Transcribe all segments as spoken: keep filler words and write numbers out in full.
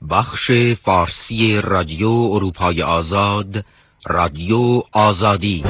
بخش فارسی رادیو اروپای آزاد، رادیو آزادی.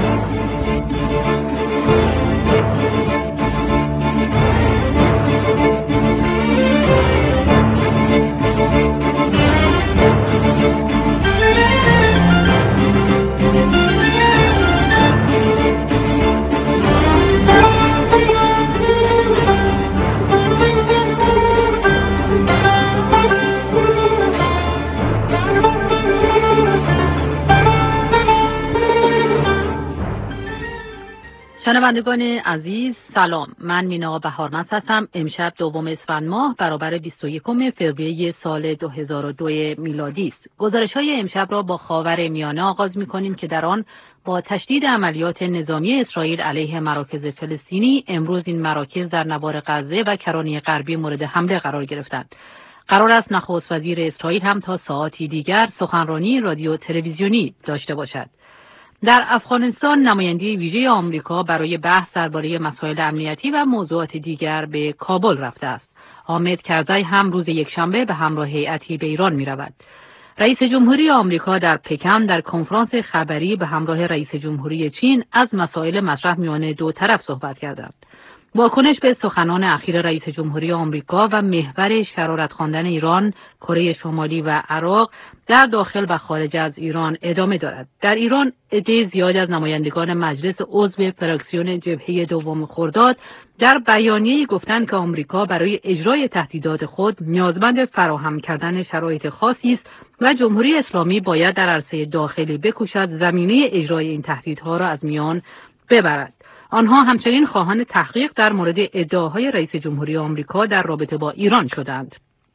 شنوندگان عزیز سلام، من مینا بهارمند هستم. امشب دوم اسفند ماه برابر بیست و یکم فوریه سال دو هزار و دو میلادی است. گزارش‌های امشب را با خاور میانه آغاز می‌کنیم که در آن با تشدید عملیات نظامی اسرائیل علیه مراکز فلسطینی امروز این مراکز در نوار غزه و کرانه غربی مورد حمله قرار گرفتند. قرار است نخست وزیر اسرائیل هم تا ساعاتی دیگر سخنرانی رادیو تلویزیونی داشته باشد. در افغانستان نماینده ویژه آمریکا برای بحث درباره مسائل امنیتی و موضوعات دیگر به کابل رفته است. حامد کرزی هم روز یکشنبه به همراه هیئتی به ایران می رود. رئیس جمهوری آمریکا در پکن در کنفرانس خبری به همراه رئیس جمهوری چین از مسائل مطرح میان دو طرف صحبت کردند. واکنش به سخنان اخیر رئیس جمهوری آمریکا و محور شرارت خواندن ایران، کره شمالی و عراق در داخل و خارج از ایران ادامه دارد. در ایران عده زیاد از نمایندگان مجلس عضو فراکسیون جبهه دوم خرداد در بیانیه‌ای گفتند که آمریکا برای اجرای تهدیدات خود نیازمند فراهم کردن شرایط خاصی است و جمهوری اسلامی باید در عرصه داخلی بکوشد زمینه اجرای این تهدیدها را از میان ببرد. آنها همچنین خواهان تحقیق در مورد ادعاهای رئیس جمهوری آمریکا در رابطه با ایران شدند.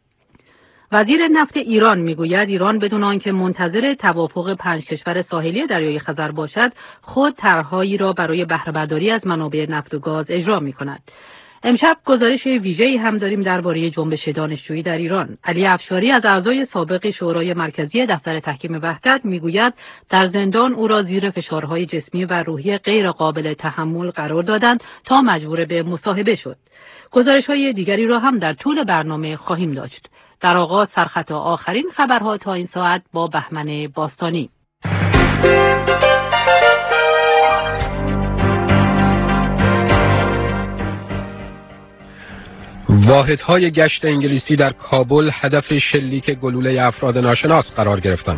وزیر نفت ایران میگوید ایران بدون آنکه منتظر توافق پنج کشور ساحلی دریای خزر باشد، خود طرحهایی را برای بهره برداری از منابع نفت و گاز اجرا می‌کند. امشب گزارش ویژه‌ای هم داریم درباره جنبش دانشجویی در ایران. علی افشاری از اعضای سابق شورای مرکزی دفتر تحکیم وحدت میگوید در زندان او را زیر فشارهای جسمی و روحی غیر قابل تحمل قرار دادند تا مجبور به مصاحبه شد. گزارش‌های دیگری را هم در طول برنامه خواهیم داشت. در آغاز سرخط آخرین خبرها تا این ساعت با بهمن باستانی. واحدهای گشت انگلیسی در کابل هدف شلیک گلوله افراد ناشناس قرار گرفتند.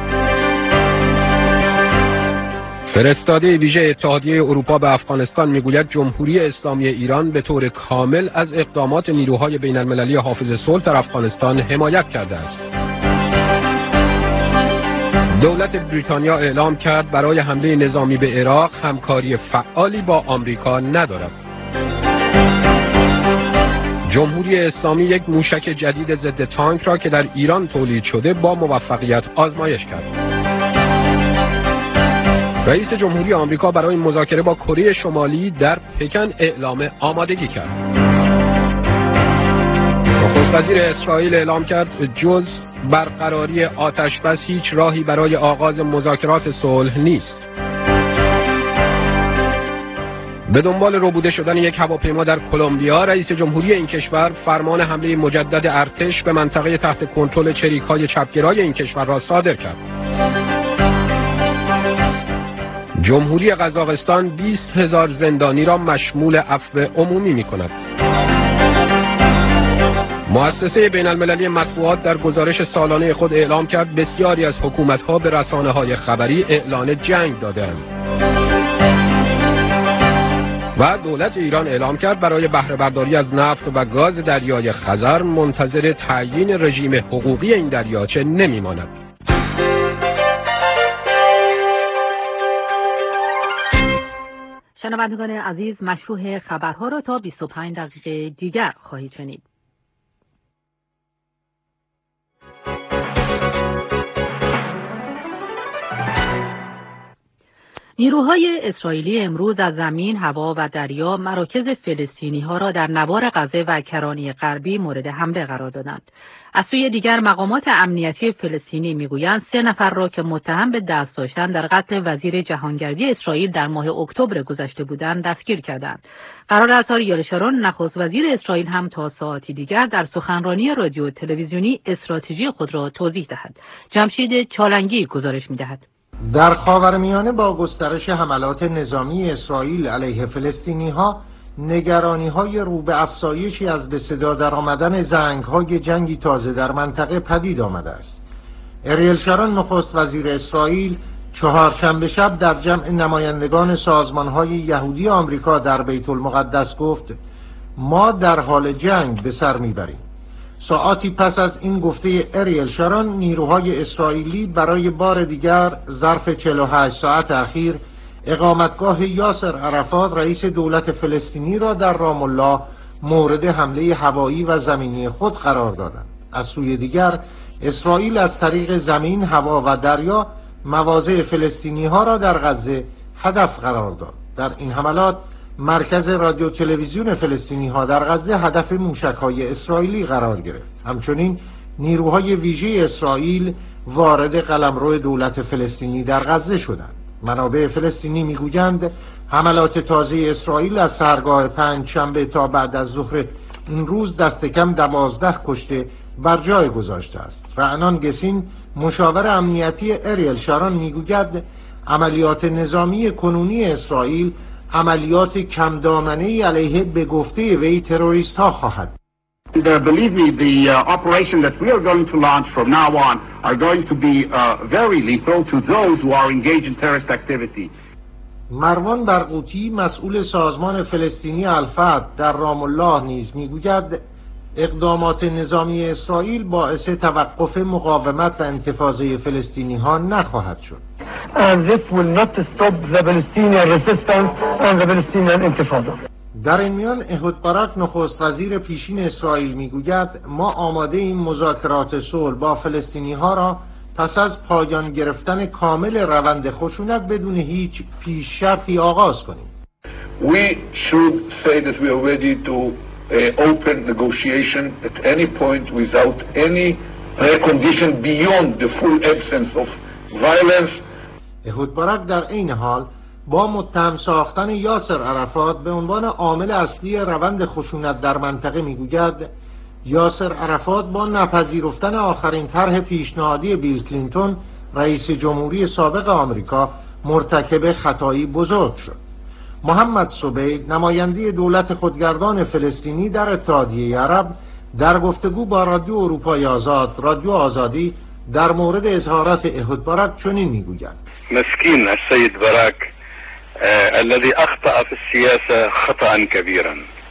فرستاده ویژه اتحادیه اروپا به افغانستان میگوید جمهوری اسلامی ایران به طور کامل از اقدامات نیروهای بین المللی حافظ صلح در افغانستان حمایت کرده است. دولت بریتانیا اعلام کرد برای حمله نظامی به عراق همکاری فعالی با آمریکا ندارد. جمهوری اسلامی یک موشک جدید ضد تانک را که در ایران تولید شده با موفقیت آزمایش کرد. رئیس جمهوری آمریکا برای مذاکره با کره شمالی در پکن اعلام آمادگی کرد. نخست وزیر اسرائیل اعلام کرد جز برقراری آتشبس هیچ راهی برای آغاز مذاکرات صلح نیست. به دنبال ربوده شدن یک هواپیما در کلمبیا، رئیس جمهوری این کشور فرمان حمله مجدد ارتش به منطقه تحت کنترل چریک‌های چپگرای این کشور را صادر کرد. جمهوری قزاقستان بیست هزار زندانی را مشمول عفو عمومی می‌کند. مؤسسه بین المللی مطبوعات در گزارش سالانه خود اعلام کرد بسیاری از حکومت‌ها به رسانه‌های خبری اعلان جنگ دادند. و دولت ایران اعلام کرد برای بهره برداری از نفت و گاز دریای خزر منتظر تعیین رژیم حقوقی این دریاچه نمی‌ماند. شنوندگان عزیز، مشروع خبرها را تا بیست و پنج دقیقه دیگر خواهید شنید. نیروهای اسرائیلی امروز از زمین، هوا و دریا مراکز فلسطینی‌ها را در نوار غزه و کرانه غربی مورد حمله قرار دادند. از سوی دیگر مقامات امنیتی فلسطینی میگویند سه نفر را که متهم به دست داشتن در قتل وزیر جهانگردی اسرائیل در ماه اکتبر گذشته بودند دستگیر کردند. قرار است آریل شارون نخست وزیر اسرائیل هم تا ساعتی دیگر در سخنرانی رادیو تلویزیونی استراتژی خود را توضیح دهد. جمشید چالنگی گزارش می‌دهد. در خاورمیانه با گسترش حملات نظامی اسرائیل علیه فلسطینی‌ها نگرانی‌های رو به افزایشی از به صدا درآمدن زنگ‌های جنگی تازه در منطقه پدید آمده است. اریل شارون نخست وزیر اسرائیل چهارشنبه شب در جمع نمایندگان سازمان‌های یهودی آمریکا در بیت المقدس گفت ما در حال جنگ به سر می‌بریم. ساعاتی پس از این گفته اریل شارون نیروهای اسرائیلی برای بار دیگر ظرف چهل و هشت ساعت اخیر اقامتگاه یاسر عرفات رئیس دولت فلسطینی را در رام الله مورد حمله هوایی و زمینی خود قرار دادند. از سوی دیگر اسرائیل از طریق زمین، هوا و دریا مواضع فلسطینی ها را در غزه هدف قرار داد. در این حملات مرکز رادیو تلویزیون فلسطینی ها در غزه هدف موشک های اسرائیلی قرار گرفت. همچنین نیروهای ویژه اسرائیل وارد قلمرو دولت فلسطینی در غزه شدند. منابع فلسطینی میگویند حملات تازه اسرائیل از سحرگاه پنج شنبه تا بعد از ظهر این روز دست کم دوازده کشته بر جای گذاشته است. رعنان گسین مشاور امنیتی اریل شارون میگوید عملیات نظامی کنونی اسرائیل عملیات کم دامنه‌ای علیه به گفته وی تروریست ها خواهد. Uh, believe me, the uh, operation that we are going to launch from now on are going to be uh, very lethal to those who are engaged in terrorist activity. مروان برقوتی مسئول سازمان فلسطینی الفتح در رام الله نیز میگوید اقدامات نظامی اسرائیل باعث توقف مقاومت و انتفاضه فلسطینی ها نخواهد شد. And this will not stop the Palestinian resistance and the Palestinian intifada. در این میان احود باراک نخست وزیر پیشین اسرائیل میگوید ما آماده این مذاکرات صلح با فلسطینی ها را پس از پایان گرفتن کامل روند خشونت بدون هیچ پیش شرطی آغاز کنیم. We should say that we are ready to uh, open negotiation at any point without any precondition beyond the full absence of violence. احود باراک در این حال با متهم ساختن یاسر عرفات به عنوان عامل اصلی روند خشونت در منطقه میگوید یاسر عرفات با نپذیرفتن آخرین طرح پیشنهادی بیل کلینتون رئیس جمهوری سابق آمریکا مرتکب خطایی بزرگ شد. محمد صبیح نماینده دولت خودگردان فلسطینی در اتحادیه عرب در گفتگو با رادیو اروپای آزاد رادیو آزادی در مورد اظهارات احود باراک چنین میگوید مسكين السيد باراك آه الذي أخطأ في السياسة خطأ كبيرا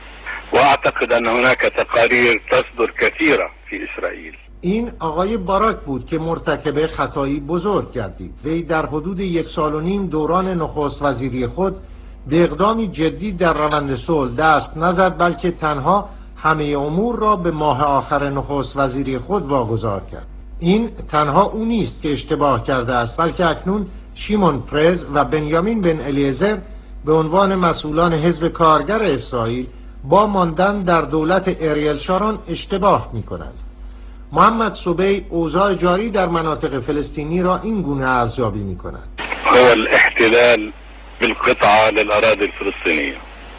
وأعتقد أن هناك تقارير تصدر كثيرة في إسرائيل. این آقای باراک بود که مرتکب خطایی بزرگ گردید. وی در حدود یک سال و نیم دوران نخست وزیری خود به اقدامی جدی در روند صلح دست نزد بلکه تنها همه امور را به ماه آخر نخست وزیری خود واگذار کرد. این تنها او نیست که اشتباه کرده است بلکه اکنون شیمون پرز و بنیامین بن الیعزر به عنوان مسئولان حزب کارگر اسرائیل با ماندن در دولت اریل شارون اشتباه می کنند. محمد صبیح اوضاع جاری در مناطق فلسطینی را این گونه ارزیابی می کند. هو الاحتلال بالقطعة للأراضي الفلسطينية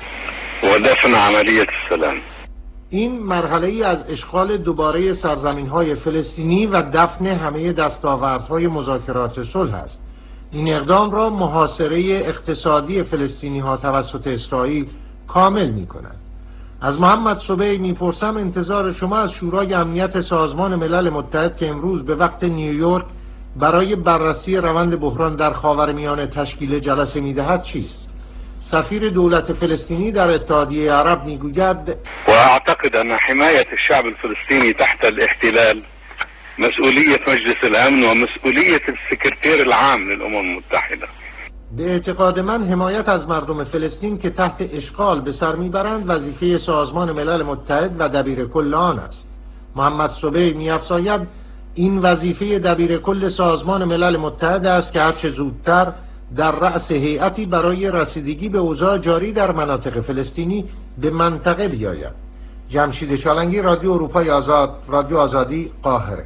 ودفن عملية السلام. این مرحله ای از اشغال دوباره سرزمین های فلسطینی و دفن همه دستاوردهای مذاکرات صلح است. این اقدام را محاصره اقتصادی فلسطینی ها توسط اسرائیل کامل می کند. از محمد صبیح میپرسم انتظار شما از شورای امنیت سازمان ملل متحد که امروز به وقت نیویورک برای بررسی روند بحران در خاورمیانه تشکیل جلسه میدهد چیست؟ سفیر دولت فلسطینی در اتحادیه عرب میگوید و اعتقد ان حمایت الشعب الفلسطینی تحت الاحتلال مسئولیت مجلس الامن و مسئولیت السکرتیر العام للامم المتحده. به اعتقاد من حمایت از مردم فلسطین که تحت اشغال به سر میبرند وظیفه سازمان ملل متحد و دبیر کل آن است. محمد صبیح می‌افزاید این وظیفه دبیر کل سازمان ملل متحد است که هرچه زودتر در رأس هیئتی برای رسیدگی به اوضاع جاری در مناطق فلسطینی به منطقه بیاید. جمشید چالنگی، رادیو اروپای آزاد، رادیو آزادی، قاهره.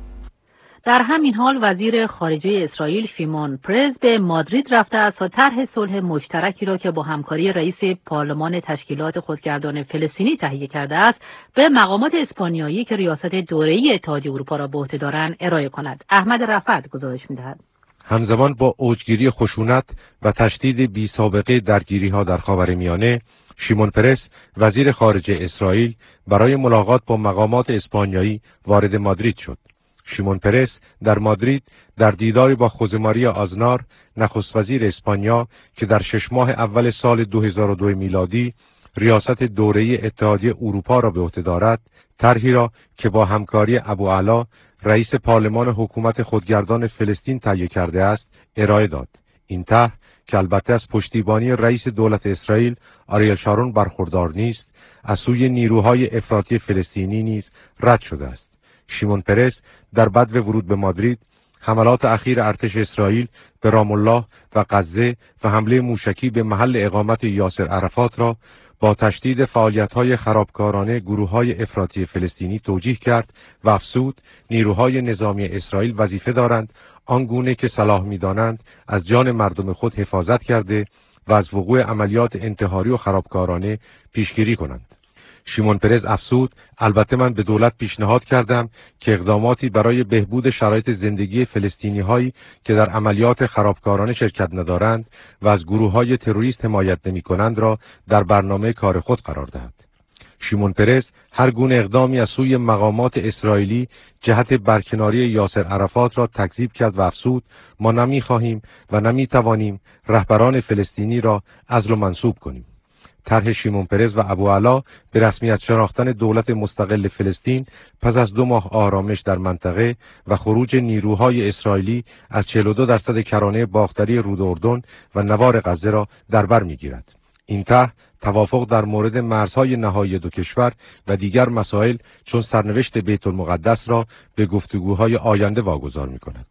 در همین حال وزیر خارجه اسرائیل شیمون پرز به مادرید رفته است تا طرح صلح مشترکی را که با همکاری رئیس پارلمان تشکیلات خودگردان فلسطینی تهیه کرده است به مقامات اسپانیایی که ریاست دوره‌ای اتحادیه اروپا را به عهده دارند ارائه کند. احمد رفعت گزارش می‌دهد. همزمان با اوجگیری خشونت و تشدید بی سابقه درگیری‌ها در خاورمیانه، شیمون پرز وزیر خارجه اسرائیل برای ملاقات با مقامات اسپانیایی وارد مادرید شد. شیمون پرز در مادرید در دیداری با خوزه ماریا آزنار، نخست وزیر اسپانیا که در شش ماه اول سال دو هزار و دو میلادی ریاست دوره‌ای اتحادیه اروپا را به عهده دارد، طرحی را که با همکاری ابوعلا رئیس پارلمان حکومت خودگردان فلسطین تهیه کرده است ارائه داد. این طرح که البته از پشتیبانی رئیس دولت اسرائیل آریل شارون برخوردار نیست، از سوی نیروهای افراطی فلسطینی نیز رد شده است. شیمون پرز در بدو ورود به مادرید حملات اخیر ارتش اسرائیل به رام الله و غزه و حمله موشکی به محل اقامت یاسر عرفات را با تشدید فعالیت‌های خرابکارانه گروه‌های افراطی فلسطینی توجیه کرد و افزود نیروهای نظامی اسرائیل وظیفه دارند آنگونه که صلاح می‌دانند از جان مردم خود حفاظت کرده و از وقوع عملیات انتحاری و خرابکارانه پیشگیری کنند. شیمون پرز افزود: البته من به دولت پیشنهاد کردم که اقداماتی برای بهبود شرایط زندگی فلسطینی هایی که در عملیات خرابکارانه شرکت ندارند و از گروه‌های تروریست حمایت نمی‌کنند را در برنامه کار خود قرار دهد. شیمون پرز هر گونه اقدامی از سوی مقامات اسرائیلی جهت برکناری یاسر عرفات را تکذیب کرد و افزود: ما نمی‌خواهیم و نمی‌توانیم رهبران فلسطینی را عزل و منصوب کنیم. طرح شیمون پرز و ابوعلا به رسمیت شناختن دولت مستقل فلسطین پس از دو ماه آرامش در منطقه و خروج نیروهای اسرائیلی از چهل و دو درصد کرانه باختری رود اردن و نوار غزه را در بر می‌گیرد. این طرح توافق در مورد مرزهای نهایی دو کشور و دیگر مسائل چون سرنوشت بیت المقدس را به گفتگوهای آینده واگذار می‌کند.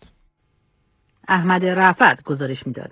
احمد رفعت گزارش می‌داد.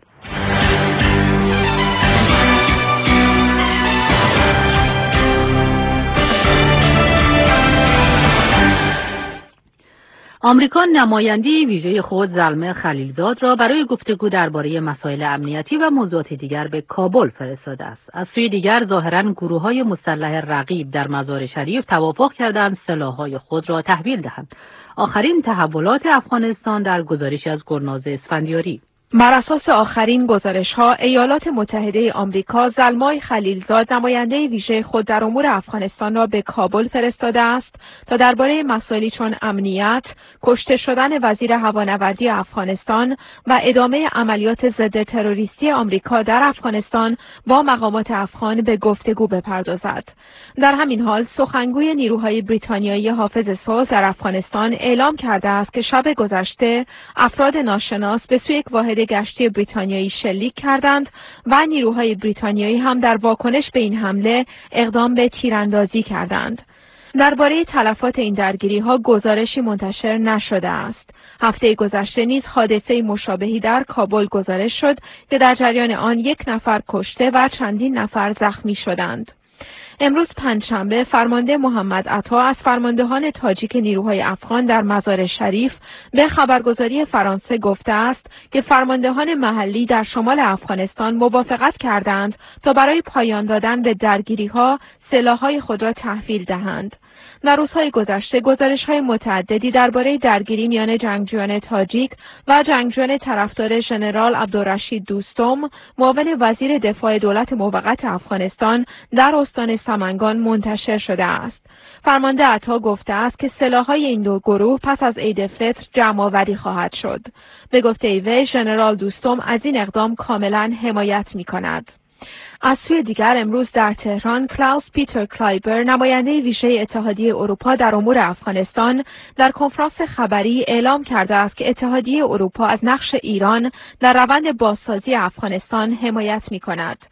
آمریکا نماینده ویژه خود زلمه خلیلزاد را برای گفتگو درباره مسائل امنیتی و موضوعات دیگر به کابل فرستاده است. از سوی دیگر ظاهراً گروه‌های مسلح رقیب در مزار شریف توافق کردند سلاح‌های خود را تحویل دهند. آخرین تحولات افغانستان در گزارشی از گلناز اسفندیاری. بر اساس آخرین گزارش‌ها، ایالات متحده آمریکا زلمای خلیلزاد نماینده ویژه خود در امور افغانستان را به کابل فرستاده است تا درباره مسائلی چون امنیت، کشته شدن وزیر هوانوردی افغانستان و ادامه عملیات ضد تروریستی آمریکا در افغانستان با مقامات افغان به گفتگو بپردازد. در همین حال، سخنگوی نیروهای بریتانیایی حافظ صلح در افغانستان اعلام کرده است که شب گذشته افراد ناشناس به سوی یک واحد گشتی بریتانیایی شلیک کردند و نیروهای بریتانیایی هم در واکنش به این حمله اقدام به تیراندازی کردند. درباره تلفات این درگیری‌ها گزارشی منتشر نشده است. هفته گذشته نیز حادثه مشابهی در کابل گزارش شد که در جریان آن یک نفر کشته و چندین نفر زخمی شدند. امروز پنجشنبه فرمانده محمد عطا از فرماندهان تاجیک نیروهای افغان در مزار شریف به خبرگزاری فرانسه گفته است که فرماندهان محلی در شمال افغانستان موافقت کردند تا برای پایان دادن به درگیری‌ها سلاح‌های خود را تحویل دهند. در روزهای گذشته گزارش‌های متعددی درباره درگیری میان جنگجویان تاجیک و جنگجویان طرفدار ژنرال عبدالرشید دوستم، معاون وزیر دفاع دولت موقت افغانستان، در استان سمنگان منتشر شده است. فرمانده عطا گفته است که سلاح‌های این دو گروه پس از عید فطر جمع‌آوری خواهد شد. به گفته وی، ژنرال دوستم از این اقدام کاملا حمایت می‌کند. از سوی دیگر امروز در تهران کلاوس پیتر کلایبر نماینده ویژه اتحادیه اروپا در امور افغانستان در کنفرانس خبری اعلام کرده است که اتحادیه اروپا از نقش ایران در روند بازسازی افغانستان حمایت می‌کند.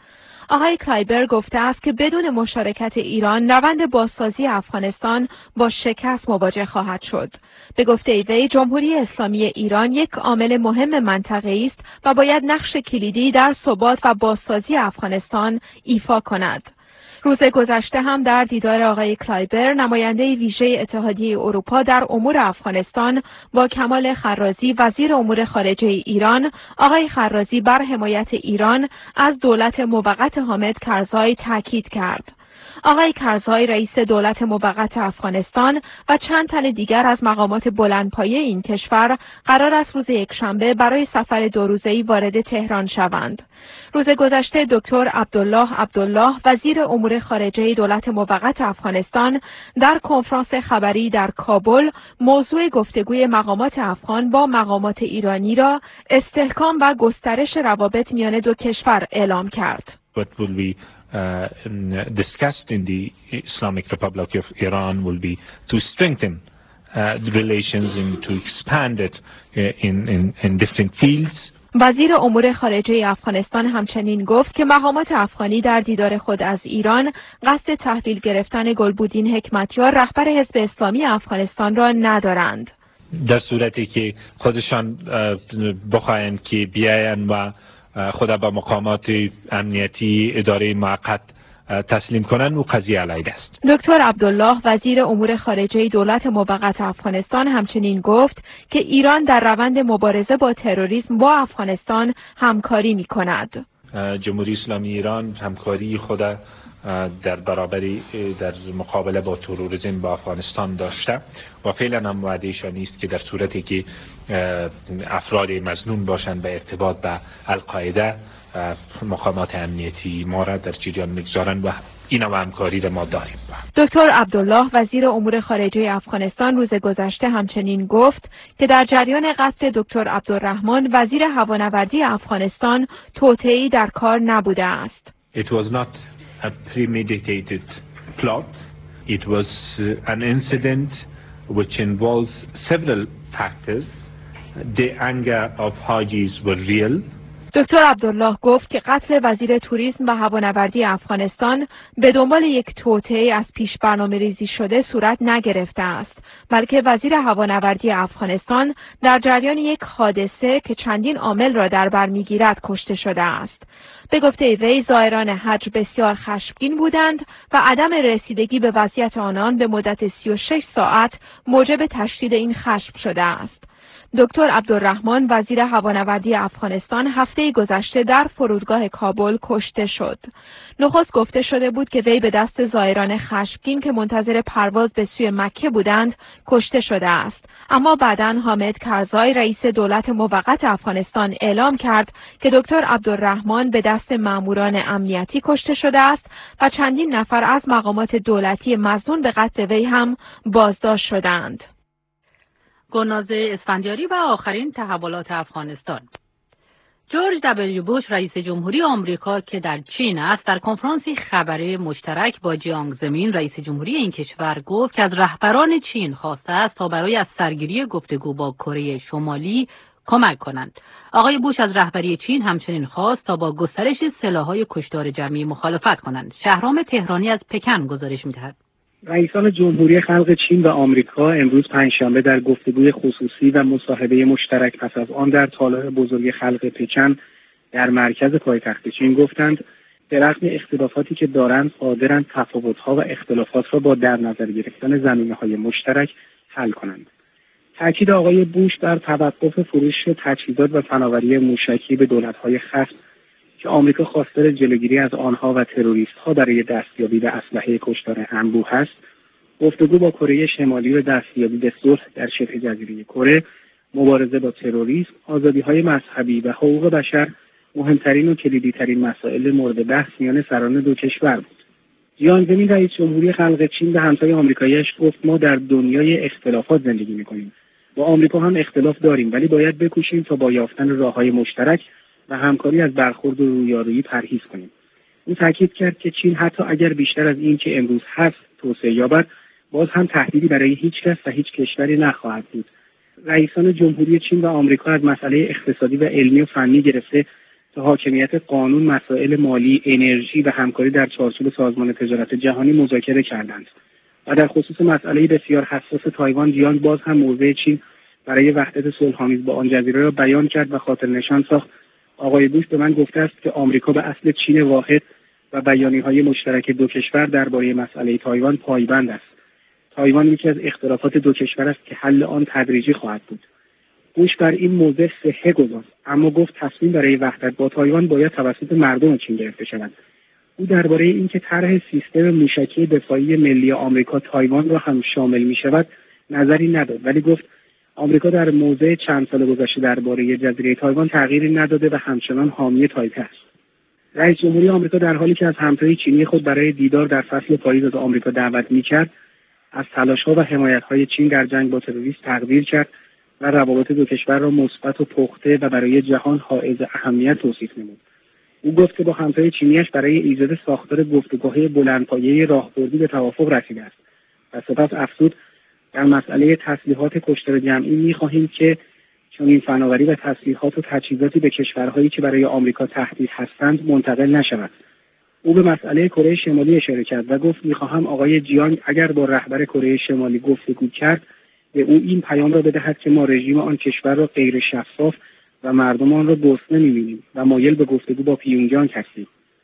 آقای کلایبر گفته است که بدون مشارکت ایران روند بازسازی افغانستان با شکست مواجه خواهد شد. به گفته وی جمهوری اسلامی ایران یک عامل مهم منطقه‌ای است و باید نقش کلیدی در ثبات و بازسازی افغانستان ایفا کند. روز گذشته هم در دیدار آقای کلایبر نماینده ویژه اتحادیه اروپا در امور افغانستان با کمال خرازی وزیر امور خارجه ایران، آقای خرازی بر حمایت ایران از دولت موقت حامد کرزای تاکید کرد. آقای کرزای رئیس دولت موقت افغانستان و چند تن دیگر از مقامات بلندپایه این کشور قرار است روز یکشنبه برای سفر دو روزه‌ای وارد تهران شوند. روز گذشته دکتر عبدالله عبدالله وزیر امور خارجه دولت موقت افغانستان در کنفرانس خبری در کابل موضوع گفتگوی مقامات افغان با مقامات ایرانی را استحکام و گسترش روابط میان دو کشور اعلام کرد. What will be uh, discussed in the Islamic Republic of Iran will be to strengthen uh, the relations and to expand it in, in, in different fields. وزیر امور خارجه افغانستان همچنین گفت که مقامات افغانی در دیدار خود از ایران قصد تحویل گرفتن گلبودین حکمتیار رهبر حزب اسلامی افغانستان را ندارند. در صورتی که خودشان بخواهند که بیاین و خود به مقامات امنیتی اداره موقت تسلیم کنند و قضیه علیه است. دکتر عبدالله وزیر امور خارجه دولت موقت افغانستان همچنین گفت که ایران در روند مبارزه با تروریسم با افغانستان همکاری می کند. جمهوری اسلامی ایران همکاری خود در برابری در مقابله با تروریسم با افغانستان داشته و فعلا هم وعدهشان است که در صورتی که افراد مظنون باشند به ارتباط به القاعده مقامات امنیتی ما را در جریان میگذارند و این نوع همکاری را ما داریم. دکتر عبدالله وزیر امور خارجه افغانستان روز گذشته همچنین گفت که در جریان قتل دکتر عبدالرحمن وزیر هوانوردی افغانستان توطئه‌ای در کار نبوده است. It was not a premeditated plot. It was uh, an incident which involves several factors. The anger of Hajis were real. دکتر عبدالله گفت که قتل وزیر توریسم و هوانوردی افغانستان به دنبال یک توطئه از پیش برنامه ریزی شده صورت نگرفته است، بلکه وزیر هوانوردی افغانستان در جریان یک حادثه که چندین عامل را در بر میگیرد کشته شده است. به گفته وی زائران حج بسیار خشمگین بودند و عدم رسیدگی به وضعیت آنان به مدت سی و شش ساعت موجب تشدید این خشم شده است. دکتر عبدالرحمن وزیر هوانوردی افغانستان هفته گذشته در فرودگاه کابل کشته شد. نخست گفته شده بود که وی به دست زائران خشمگین که منتظر پرواز به سوی مکه بودند کشته شده است. اما بعداً حامد کرزای رئیس دولت موقت افغانستان اعلام کرد که دکتر عبدالرحمن به دست ماموران امنیتی کشته شده است و چندین نفر از مقامات دولتی مظنون به قتل وی هم بازداشت شدند. گلناز اسفندیاری و آخرین تحولات افغانستان. جورج دبلیو بوش رئیس جمهوری آمریکا که در چین است در کنفرانسی خبری مشترک با جیانگ زمین رئیس جمهوری این کشور گفت که از رهبران چین خواسته است تا برای از سرگیری گفتگو با کره شمالی کمک کنند. آقای بوش از رهبری چین همچنین خواست تا با گسترش سلاح‌های کشتار جمعی مخالفت کنند. شهرام تهرانی از پکن گزارش می‌دهد. رئیسان جمهوری خلق چین و آمریکا امروز پنجشنبه در گفتگوی خصوصی و مصاحبه مشترک پس از آن در تالار بزرگ خلق پکن در مرکز پایتخت چین گفتند به رغم اختلافاتی که دارند قادرند تفاوت‌ها و اختلافات را با در نظر گرفتن زمینه‌های مشترک حل کنند. تاکید آقای بوش بر توقف فروش تجهیزات و فناوری موشکی به دولت‌های خصم که آمریکا خواستار جلوگیری از آنها و تروریست‌ها برای دستیابی به اسلحه کشتار انبوه است، گفتگو با کره شمالی و دستیابی به صلح در شبه جزیره کره، مبارزه با تروریسم، آزادی‌های مذهبی و حقوق بشر مهمترین و کلیدی‌ترین مسائل مورد بحث میان سران دو کشور بود. جیانگ زمین رئیس جمهوری خلق چین به همتای آمریکایی‌اش گفت ما در دنیای اختلافات زندگی می‌کنیم. با آمریکا هم اختلاف داریم ولی باید بکوشیم تا با یافتن راه‌های مشترک و همکاری از برخورد و رویارویی پرهیز کنیم. او تاکید کرد که چین حتی اگر بیشتر از این که امروز هست توسعه یابد، باز هم تهدیدی برای هیچ کس و هیچ کشوری نخواهد بود. رئیسان جمهوری چین و آمریکا از مسئله اقتصادی و علمی و فنی گرفته تا حاکمیت قانون، مسائل مالی، انرژی و همکاری در چارچوب سازمان تجارت جهانی مذاکره کردند. و در خصوص مسئله بسیار حساس تایوان، جیانگ باز هم موضع چین برای وحدت صلح‌آمیز با آن جزیره را بیان کرد و خاطر نشان ساخت. آقای بوش به من گفته است که آمریکا به اصل چین واحد و بیانیه‌های مشترک دو کشور درباره مسئله تایوان پایبند است. تایوان یکی از اختلافات دو کشور است که حل آن تدریجی خواهد بود. بوش بر این موضع صحه گذاشت، اما گفت تصمیم برای وحدت با تایوان باید توسط مردم چین گرفته شود. او درباره اینکه طرح سیستم موشکی دفاعی ملی آمریکا تایوان را هم شامل می‌شود نظری نداد، ولی گفت آمریکا در موضع چند سال گذشته درباره جزیره تایوان تغییری نداده و همچنان حامی تایپه است. رئیس جمهوری آمریکا در حالی که از همتای چینی خود برای دیدار در فصل پاییز از آمریکا دعوت می‌کرد، از تلاش‌ها و حمایت‌های چین در جنگ با تروریسم تقدیر کرد و روابط دو کشور را مثبت و پخته و برای جهان حائز اهمیت توصیف نمود. او گفت که با همتای چینیش برای ایجاد ساختار گفتگوهای بلندپایه راهبردی به توافق رسیده است و سپس افزود در مسئله تسلیحات کشتار جمعی می‌خواهیم که چنین فناوری و تسلیحات و تجهیزاتی به کشورهایی که برای آمریکا تهدید هستند منتقل نشود. او به مسئله کره شمالی اشاره کرد و گفت می‌خواهم آقای جیانگ اگر با رهبر کره شمالی گفتگو کرد به او این پیام را بدهد که ما رژیم آن کشور را غیر شفاف و مردم آن را گرسنه می‌بینیم و مایل به گفتگو با پیونگیانگ هستیم.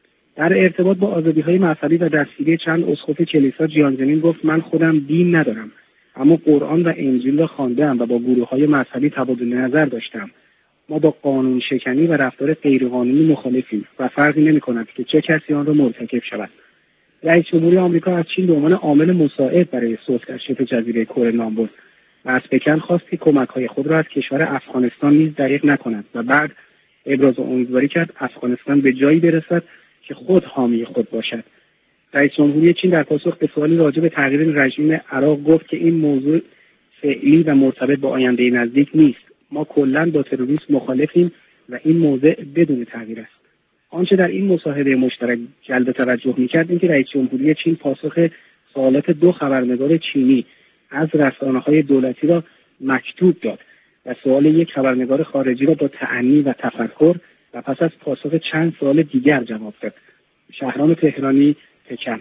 در ارتباط با آزادی‌های مذهبی و دستگیری چند اسقف کلیسا، جیانگ زمین گفت من خودم دین ندارم، اما قرآن و انجیل را خواندم و با گروه‌های مذهبی تبادل نظر داشتم. ما با قانون شکنی و رفتار غیرقانونی مخالفیم و فرقی نمی‌کند که چه کسی آن را مرتکب شود. رئیس جمهوری آمریکا از چین به عنوان عامل مساعد برای صلح در شبه جزیره کره نام برد و از پکن خواست که کمک‌های خود را از کشور افغانستان نیز دریغ نکند و بعد ابراز امیدواری کرد افغانستان به جایی برسد که خود حامی خود باشد. رئیس جمهوری چین در پاسخ به سوالی راجع به تغییر رژیم عراق گفت که این موضوع فعلی و مرتبط با آینده نزدیک نیست. ما کلاً با تروریسم مخالفیم و این موضوع بدون تغییر است. آنچه در این مصاحبه مشترک جلب توجه می‌کرد اینکه رئیس جمهوری چین پاسخ سوالات دو خبرنگار چینی از رسانه‌های دولتی را مکتوب داد و سوال یک خبرنگار خارجی را با تأنی و تفکر و پس از پاسخ چند سوال دیگر جواب داد. شهرام تهرانی، پکن.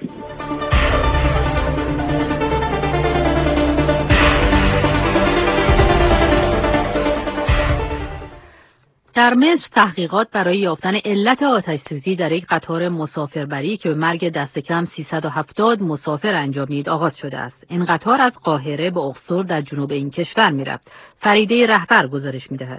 در مصر تحقیقات برای یافتن علت آتش‌سوزی در یک قطار مسافربری که به مرگ دست کم سیصد و هفتاد مسافر انجامید آغاز شده است. این قطار از قاهره به اقصر در جنوب این کشور می‌رفت. فریده رهبر گزارش می‌دهد.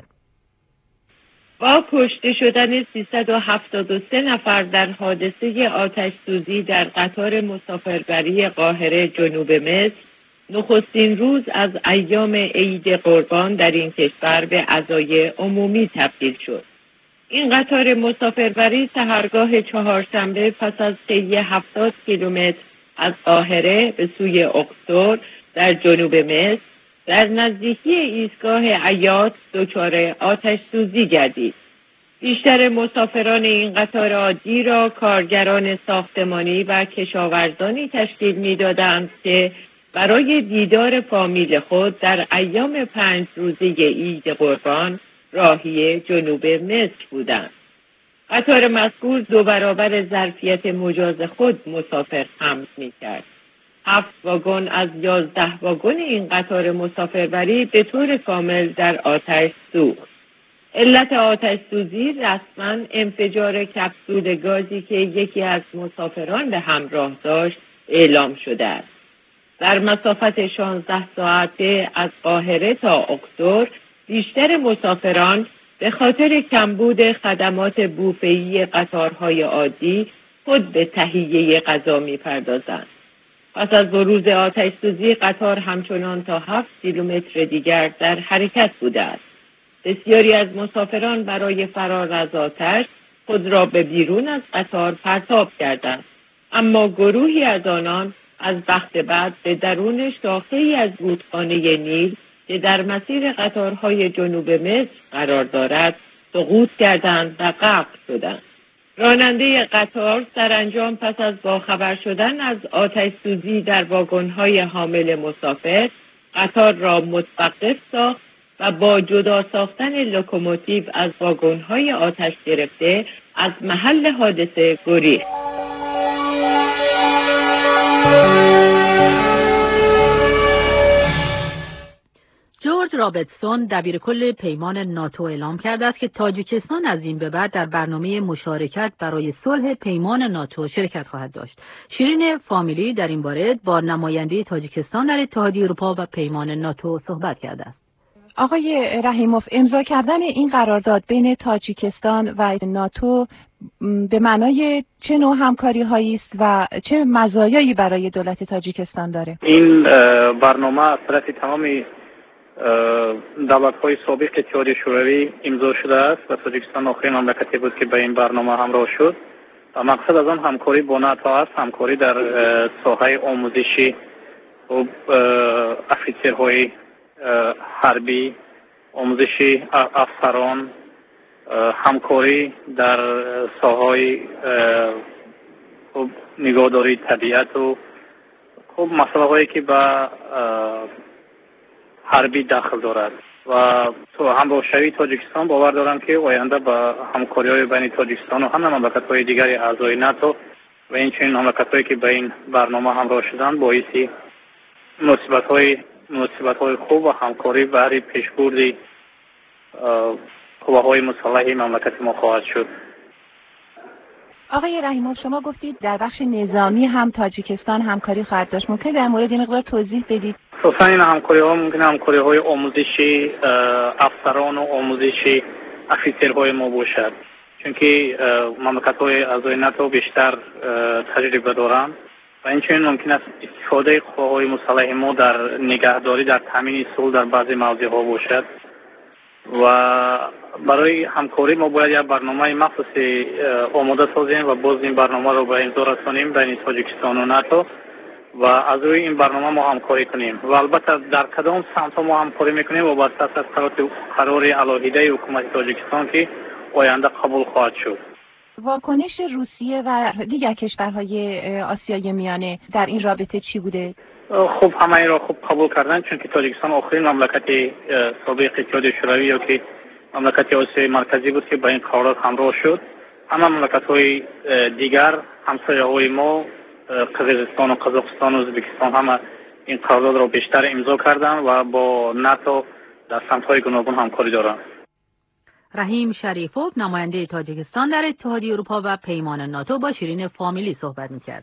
با کشته شدن سیصد و هفتاد و سه نفر در حادثه آتش‌سوزی در قطار مسافربری قاهره جنوب مصر، نخستین روز از ایام عید قربان در این کشور به عزای عمومی تبدیل شد. این قطار مسافربری سحرگاه چهارشنبه پس از طی هفتاد کیلومتر از قاهره به سوی اقصر در جنوب مصر در نزدیکی ایستگاه عیاط دچار آتش سوزی گردید. بیشتر مسافران این قطار عادی را کارگران ساختمانی و کشاورزانی تشکیل می‌دادند که برای دیدار فامیل خود در ایام پنج روزه عید قربان راهی جنوب مصر بودند. قطار مذکور دو برابر ظرفیت مجاز خود مسافر حمل می‌کرد. هفت واگن از یازده واگن این قطار مسافربری به طور کامل در آتش سوخت. علت آتش سوزی رسما انفجار کپسول گازی که یکی از مسافران به همراه داشت اعلام شده است. در مسافت شانزده ساعته از قاهره تا اقصر بیشتر مسافران به خاطر کمبود خدمات بوفه‌ای قطارهای عادی خود به تهیه غذا می‌پردازند. پس از بروز آتش سوزی قطار همچنان تا هفت کیلومتر دیگر در حرکت بوده است. بسیاری از مسافران برای فرار از آتش خود را به بیرون از قطار پرتاب کردند، اما گروهی از آنان از بخت بعد به درون شاخه‌ای از رودخانه نیل که در مسیر قطارهای جنوب مصر قرار دارد سقوط کردند و غرق شدند. راننده قطار سرانجام پس از باخبر شدن از آتش سوزی در واگن‌های حامل مسافر قطار را متوقف ساخت و با جدا ساختن لوکوموتیو از واگن‌های آتش گرفته از محل حادثه گریخت. جورج رابرتسون دبیرکل پیمان ناتو اعلام کرده است که تاجیکستان از این به بعد در برنامه مشارکت برای صلح پیمان ناتو شرکت خواهد داشت. شیرین فامیلی در این باره با نماینده تاجیکستان در اتحادیه اروپا و پیمان ناتو صحبت کرده است. آقای رحیموف، امضا کردن این قرارداد بین تاجیکستان و ناتو به معنای چه نوع همکاری هایی است و چه مزایایی برای دولت تاجیکستان داره؟ این برنامه از طرف تمام دولت‌های سابق اتحادیه شوروی امضا شده است و تاجیکستان آخرین مملکتی بود که به این برنامه همراه شد. و مقصد از آن همکاری با ناتو است، همکاری در ساحه آموزشی و افیسرهای حربی، آموزشی افسران، همکاری در ساحه نگهداری طبیعت و خب مسئله هایی که به حربی داخل دارد و تو همراهشوی تاجیکستان باور دارم که آینده با همکاری های بین تاجیکستان و همه مملکت های دیگری اعضای ناتو و این چنین مملکت هایی که به این برنامه همراه شدن باعثی مناسبت های مناسبت های خوب و همکاری برای پیشبرد قوه‌های مسلح مملکت ما خواهد شد. آقای رحیموف، شما گفتید در بخش نظامی هم تاجیکستان همکاری خواهد داشت. ممکن در مورد این مقدار توضیح بدید؟ خصوصا این همکاری ها ممکن همکاری های آموزشی افسران و آموزشی افیسرهای ما باشد، چون که مملکت های اعضای ناتو بیشتر تجربه دارند و این چنین ممکن است استفاده قوه‌های مسلح ما در نگهداری در تامین صلح در بعضی موضوع ها باشد و برای همکاری ما باید یک برنامه مخصوصی آماده سازیم و باز این برنامه رو به امضا رسانیم بین تاجیکستان و ناتو و از روی این برنامه ما همکاری کنیم و البته در کدام سمت ما همکاری میکنیم و وابسته است از قرار علاهیده حکومت تاجیکستان که آینده قبول خواهد شد. واکنش روسیه و دیگر کشورهای آسیای میانه در این رابطه چی بوده؟ خب همه این را خوب قبول کردن، چون که تاجیکستان آخرین مملکت سابق اتحادیه شوروی یا که مملکت آسیای مرکزی بود که با این قرارداد همراه شد. همه مملکت‌های دیگر همسایه‌های ما قزاقستان و قزاقستان و ازبکستان همه این قرارداد را بیشتر امضا کردن و با ناتو در سمت‌های گوناگون همکاری دارند. رحیم شریفوف، نماینده تاجیکستان در اتحادیه اروپا و پیمان ناتو، با شیرین فامیلی صحبت می‌کرد.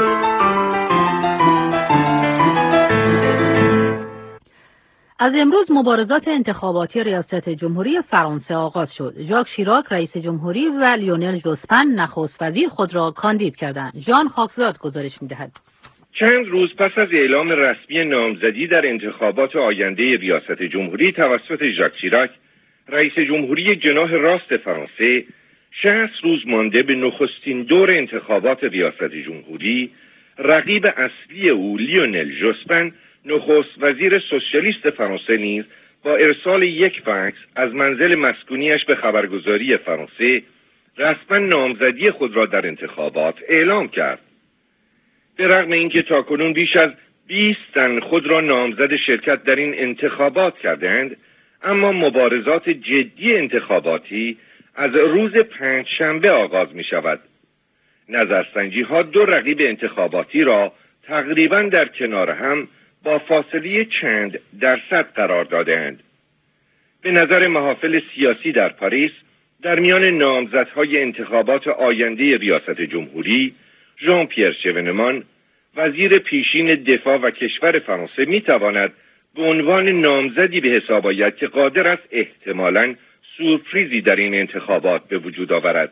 از امروز مبارزات انتخاباتی ریاست جمهوری فرانسه آغاز شد. ژاک شیراک رئیس جمهوری و لیونل ژوسپن نخست وزیر خود را کاندید کردند. ژان خاکزاد گزارش می‌دهد. چند روز پس از اعلام رسمی نامزدی در انتخابات آینده ریاست جمهوری توسط ژاک شیراک رئیس جمهوری جناح راست فرانسه، شصت روز مانده به نخستین دور انتخابات ریاست جمهوری، رقیب اصلی او لیونل ژوسپن نخست وزیر سوسیالیست فرانسه نیز با ارسال یک فکس از منزل مسکونیش به خبرگزاری فرانسه رسما نامزدی خود را در انتخابات اعلام کرد. به رغم اینکه تاکنون بیش از بیست تن خود را نامزد شرکت در این انتخابات کردند، اما مبارزات جدی انتخاباتی از روز پنجشنبه آغاز می شود. نظرسنجی ها دو رقیب انتخاباتی را تقریباً در کنار هم با فاصله چند درصد قرار دادند. به نظر محافل سیاسی در پاریس، در میان نامزدهای انتخابات آینده ریاست جمهوری، ژان پیر شونمان، وزیر پیشین دفاع و کشور فرانسه می تواند به عنوان نامزدی به حساب آید که قادر است احتمالاً سورپریزی در این انتخابات به وجود آورد.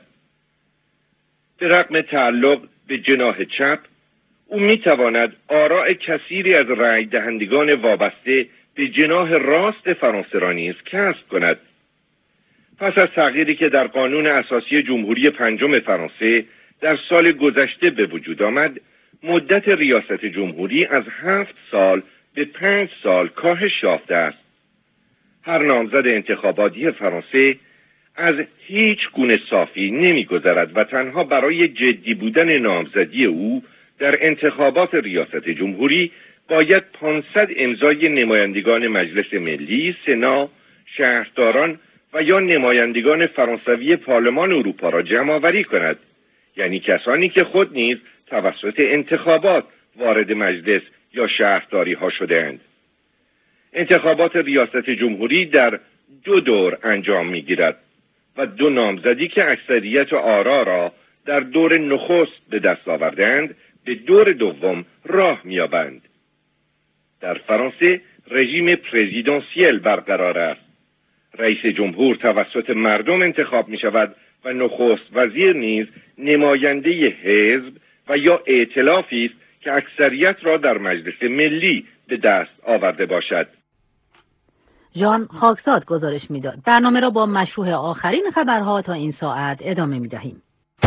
به رغم تعلق به جناح چپ، او می تواند آراء کثیری از رای دهندگان وابسته به جناح راست فرانسه را نیز کسب کند. پس از تغییری که در قانون اساسی جمهوری پنجم فرانسه در سال گذشته به وجود آمد، مدت ریاست جمهوری از هفت سال به پنج سال کاهش یافته است. هر نامزد انتخاباتی فرانسه از هیچ گونه صافی نمی‌گذرد و تنها برای جدی بودن نامزدی او در انتخابات ریاست جمهوری باید پانصد امضای نمایندگان مجلس ملی، سنا شهرداران و یا نمایندگان فرانسوی پارلمان اروپا را جمع‌آوری کند، یعنی کسانی که خود نیز توسط انتخابات وارد مجلس یا شهرداری ها شده‌اند. انتخابات ریاست جمهوری در دو دور انجام می‌گیرد و دو نامزدی که اکثریت آرا را در دور نخست به دست آوردند به دور دوم راه می‌یابند. در فرانسه رژیم پرزیدانسیل برقرار است. رئیس جمهور توسط مردم انتخاب می‌شود و نخست وزیر نیز نماینده حزب و یا ائتلافی است که اکثریت را در مجلس ملی به دست آورده باشد. ژان خاکزاد گزارش میداد. برنامه را با مشروع آخرین خبرها تا این ساعت ادامه می‌دهیم.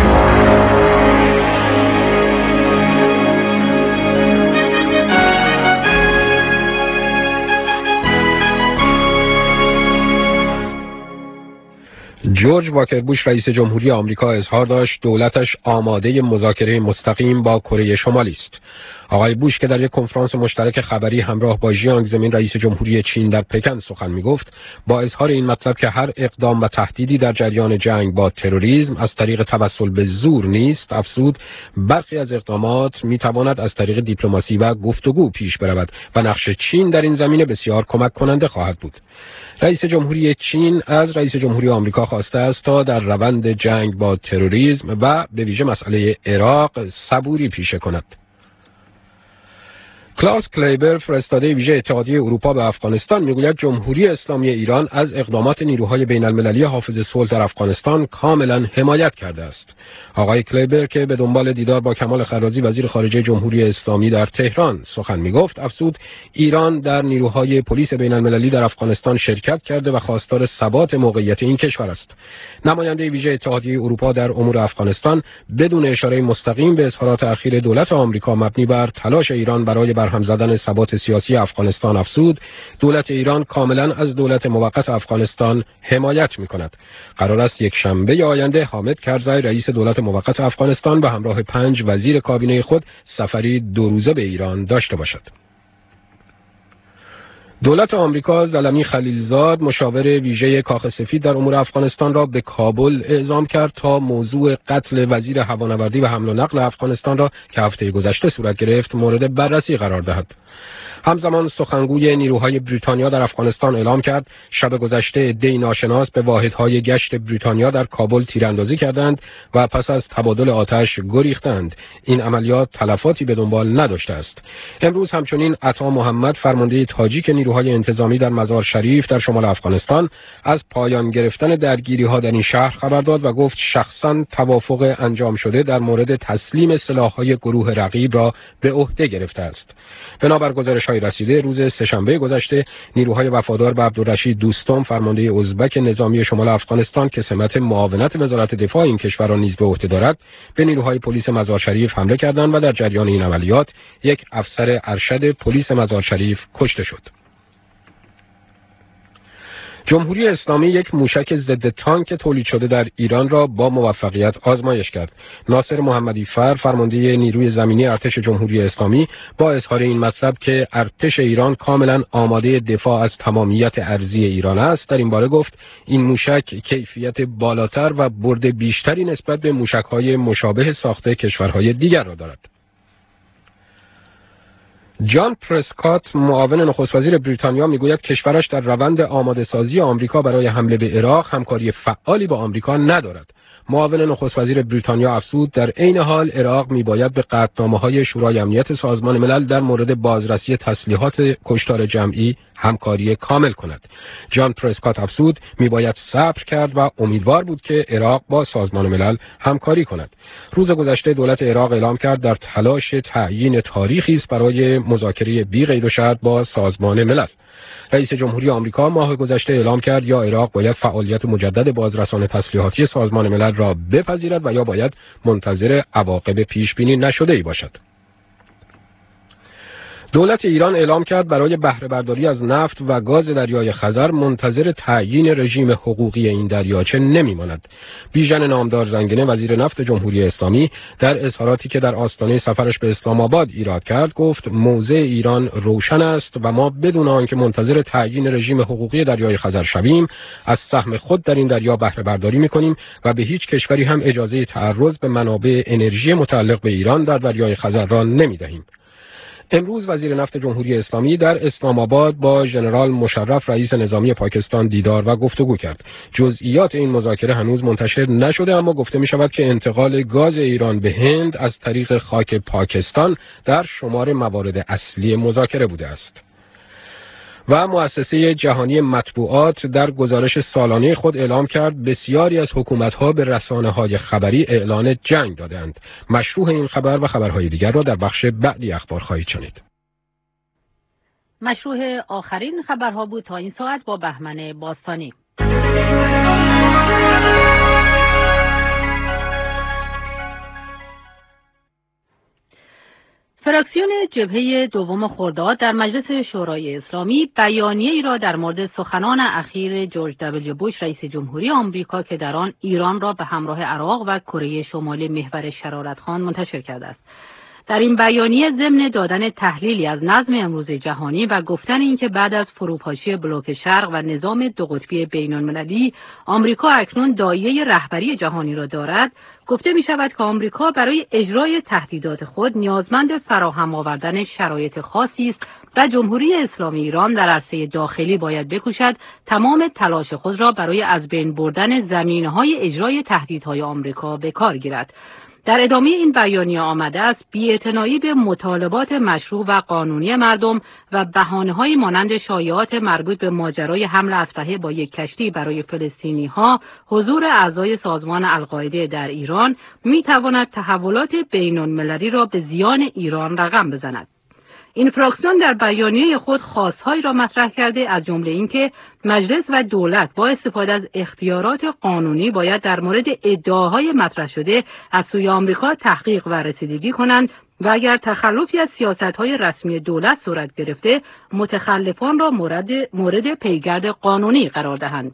جورج واکر بوش رئیس جمهوری آمریکا اظهار داشت دولتش آماده مذاکره مستقیم با کره شمالی است. آقای بوش که در یک کنفرانس مشترک خبری همراه با ژیانگ زمین رئیس جمهوری چین در پکن سخن می‌گفت، با اظهار این مطلب که هر اقدام و تهدیدی در جریان جنگ با تروریسم از طریق توسل به زور نیست، افزود برخی از اقدامات می‌تواند از طریق دیپلماسی و گفتگو پیش برود و نقش چین در این زمینه بسیار کمک کننده خواهد بود. رئیس جمهوری چین از رئیس جمهوری آمریکا خواسته است تا در روند جنگ با تروریسم و به ویژه مسئله عراق صبوری پیشه کند. کلاس کلیبر فرستاده ویژه اتحادیه اروپا به افغانستان میگوید جمهوری اسلامی ایران از اقدامات نیروهای بین المللی حافظ صلح در افغانستان کاملا حمایت کرده است. آقای کلیبر که به دنبال دیدار با کمال خرازی وزیر خارجه جمهوری اسلامی در تهران سخن میگفت، افزود ایران در نیروهای پلیس بین المللی در افغانستان شرکت کرده و خواستار ثبات موقعیت این کشور است. نماینده ویژه اتحادیه اروپا در امور افغانستان بدون اشاره مستقیم به اظهارات اخیر دولت آمریکا مبنی بر تلاش ایران برای برهم زدن ثبات سیاسی افغانستان افزود دولت ایران کاملا از دولت موقت افغانستان حمایت می‌کند. قرار است یک شنبه آینده حامد کرزی رئیس دولت موقت افغانستان به همراه پنج وزیر کابینه خود سفری دو روزه به ایران داشته باشد. دولت آمریکا زلمی خلیلزاد مشاور ویژه کاخ سفید در امور افغانستان را به کابل اعزام کرد تا موضوع قتل وزیر هوانوردی و حمل و نقل افغانستان را که هفته گذشته صورت گرفت مورد بررسی قرار دهد. همزمان سخنگوی نیروهای بریتانیا در افغانستان اعلام کرد شب گذشته عده‌ای ناشناس به واحدهای گشت بریتانیا در کابل تیراندازی کردند و پس از تبادل آتش گریختند. این عملیات تلفاتی به دنبال نداشته است. امروز همچنین عطا محمد فرمانده تاجیک نیروهای انتظامی در مزار شریف در شمال افغانستان از پایان گرفتن درگیری‌ها در این شهر خبر داد و گفت شخصاً توافق انجام شده در مورد تسلیم سلاح‌های گروه رقیب را به عهده گرفته است. بنابر گزارش‌های رسیده روز سه‌شنبه گذشته نیروهای وفادار به عبدالرشید دوستم فرمانده ازبک نظامی شمال افغانستان که سمت معاونت وزارت دفاع این کشور را نیز به عهده دارد به نیروهای پلیس مزار شریف حمله کردند و در جریان این عملیات یک افسر ارشد پلیس مزار شریف کشته شد. جمهوری اسلامی یک موشک ضد تانک تولید شده در ایران را با موفقیت آزمایش کرد. ناصر محمدی فر فرمانده نیروی زمینی ارتش جمهوری اسلامی با اظهار این مطلب که ارتش ایران کاملا آماده دفاع از تمامیت ارضی ایران است در این باره گفت این موشک کیفیت بالاتر و برد بیشتری نسبت به موشک‌های مشابه ساخته کشورهای دیگر را دارد. جان پرسکات معاون نخست وزیر بریتانیا میگوید کشورش در روند آماده سازی آمریکا برای حمله به عراق همکاری فعالی با آمریکا ندارد. معاون نخست وزیر بریتانیا افزود در عین حال عراق میباید به قطعنامه‌های شورای امنیت سازمان ملل در مورد بازرسی تسلیحات کشتار جمعی همکاری کامل کند. جان پرسکات افزود میباید صبر کرد و امیدوار بود که عراق با سازمان ملل همکاری کند. روز گذشته دولت عراق اعلام کرد در تلاش تعیین تاریخی است برای مذاکره بی قید و شرط با سازمان ملل. رئیس جمهوری آمریکا ماه گذشته اعلام کرد یا عراق باید فعالیت مجدد بازرسان تسلیحاتی سازمان ملل را بپذیرد و یا باید منتظر عواقب پیش بینی نشده ای باشد. دولت ایران اعلام کرد برای بهره برداری از نفت و گاز دریای خزر منتظر تعیین رژیم حقوقی این دریاچه نمیماند. بیژن نامدار زنگنه وزیر نفت جمهوری اسلامی در اظهاراتی که در آستانه سفرش به اسلام آباد ایراد کرد گفت موضع ایران روشن است و ما بدون آنکه منتظر تعیین رژیم حقوقی دریای خزر شویم از سهم خود در این دریا بهره برداری می‌کنیم و به هیچ کشوری هم اجازه تعرض به منابع انرژی متعلق به ایران در دریای خزر را نمی‌دهیم. امروز وزیر نفت جمهوری اسلامی در اسلام آباد با ژنرال مشرف رئیس نظامی پاکستان دیدار و گفتگو کرد. جزئیات این مذاکره هنوز منتشر نشده، اما گفته می شود که انتقال گاز ایران به هند از طریق خاک پاکستان در شمار موارد اصلی مذاکره بوده است. و مؤسسه جهانی مطبوعات در گزارش سالانه خود اعلام کرد بسیاری از حکومت‌ها به رسانه‌های خبری اعلان جنگ دادند. مشروح این خبر و خبرهای دیگر را در بخش بعدی اخبار خواهید شنید. مشروح آخرین خبرها بود تا این ساعت با بهمن باستانی. فراکسیون جبهه دوم خرداد در مجلس شورای اسلامی بیانیه‌ای را در مورد سخنان اخیر جورج دبلیو بوش رئیس جمهوری آمریکا که در آن ایران را به همراه عراق و کره شمالی محور شرارتخوان منتشر کرده است. در این بیانیه ضمن دادن تحلیلی از نظم امروز جهانی و گفتن اینکه بعد از فروپاشی بلوک شرق و نظام دو قطبی بین‌المللی آمریکا اکنون دایره رهبری جهانی را دارد، گفته می شود که آمریکا برای اجرای تهدیدات خود نیازمند فراهم آوردن شرایط خاصی است و جمهوری اسلامی ایران در عرصه داخلی باید بکوشد تمام تلاش خود را برای از بین بردن زمینه‌های اجرای تهدیدهای آمریکا به کار گیرد. در ادامه این بیانیه آمده است بی‌اعتنایی به مطالبات مشروع و قانونی مردم و بهانه‌های مانند شایعات مربوط به ماجرای حمل اسلحه با یک کشتی برای فلسطینی‌ها، حضور اعضای سازمان القاعده در ایران می‌تواند تحولات بین‌المللی را به زیان ایران رقم بزند. این فراکسیون در بیانیه خود خواستهایی را مطرح کرده، از جمله اینکه مجلس و دولت با استفاده از اختیارات قانونی باید در مورد ادعاهای مطرح شده از سوی آمریکا تحقیق و رسیدگی کنند و اگر تخلفی از سیاست‌های رسمی دولت صورت گرفته متخلفان را مورد مورد پیگرد قانونی قرار دهند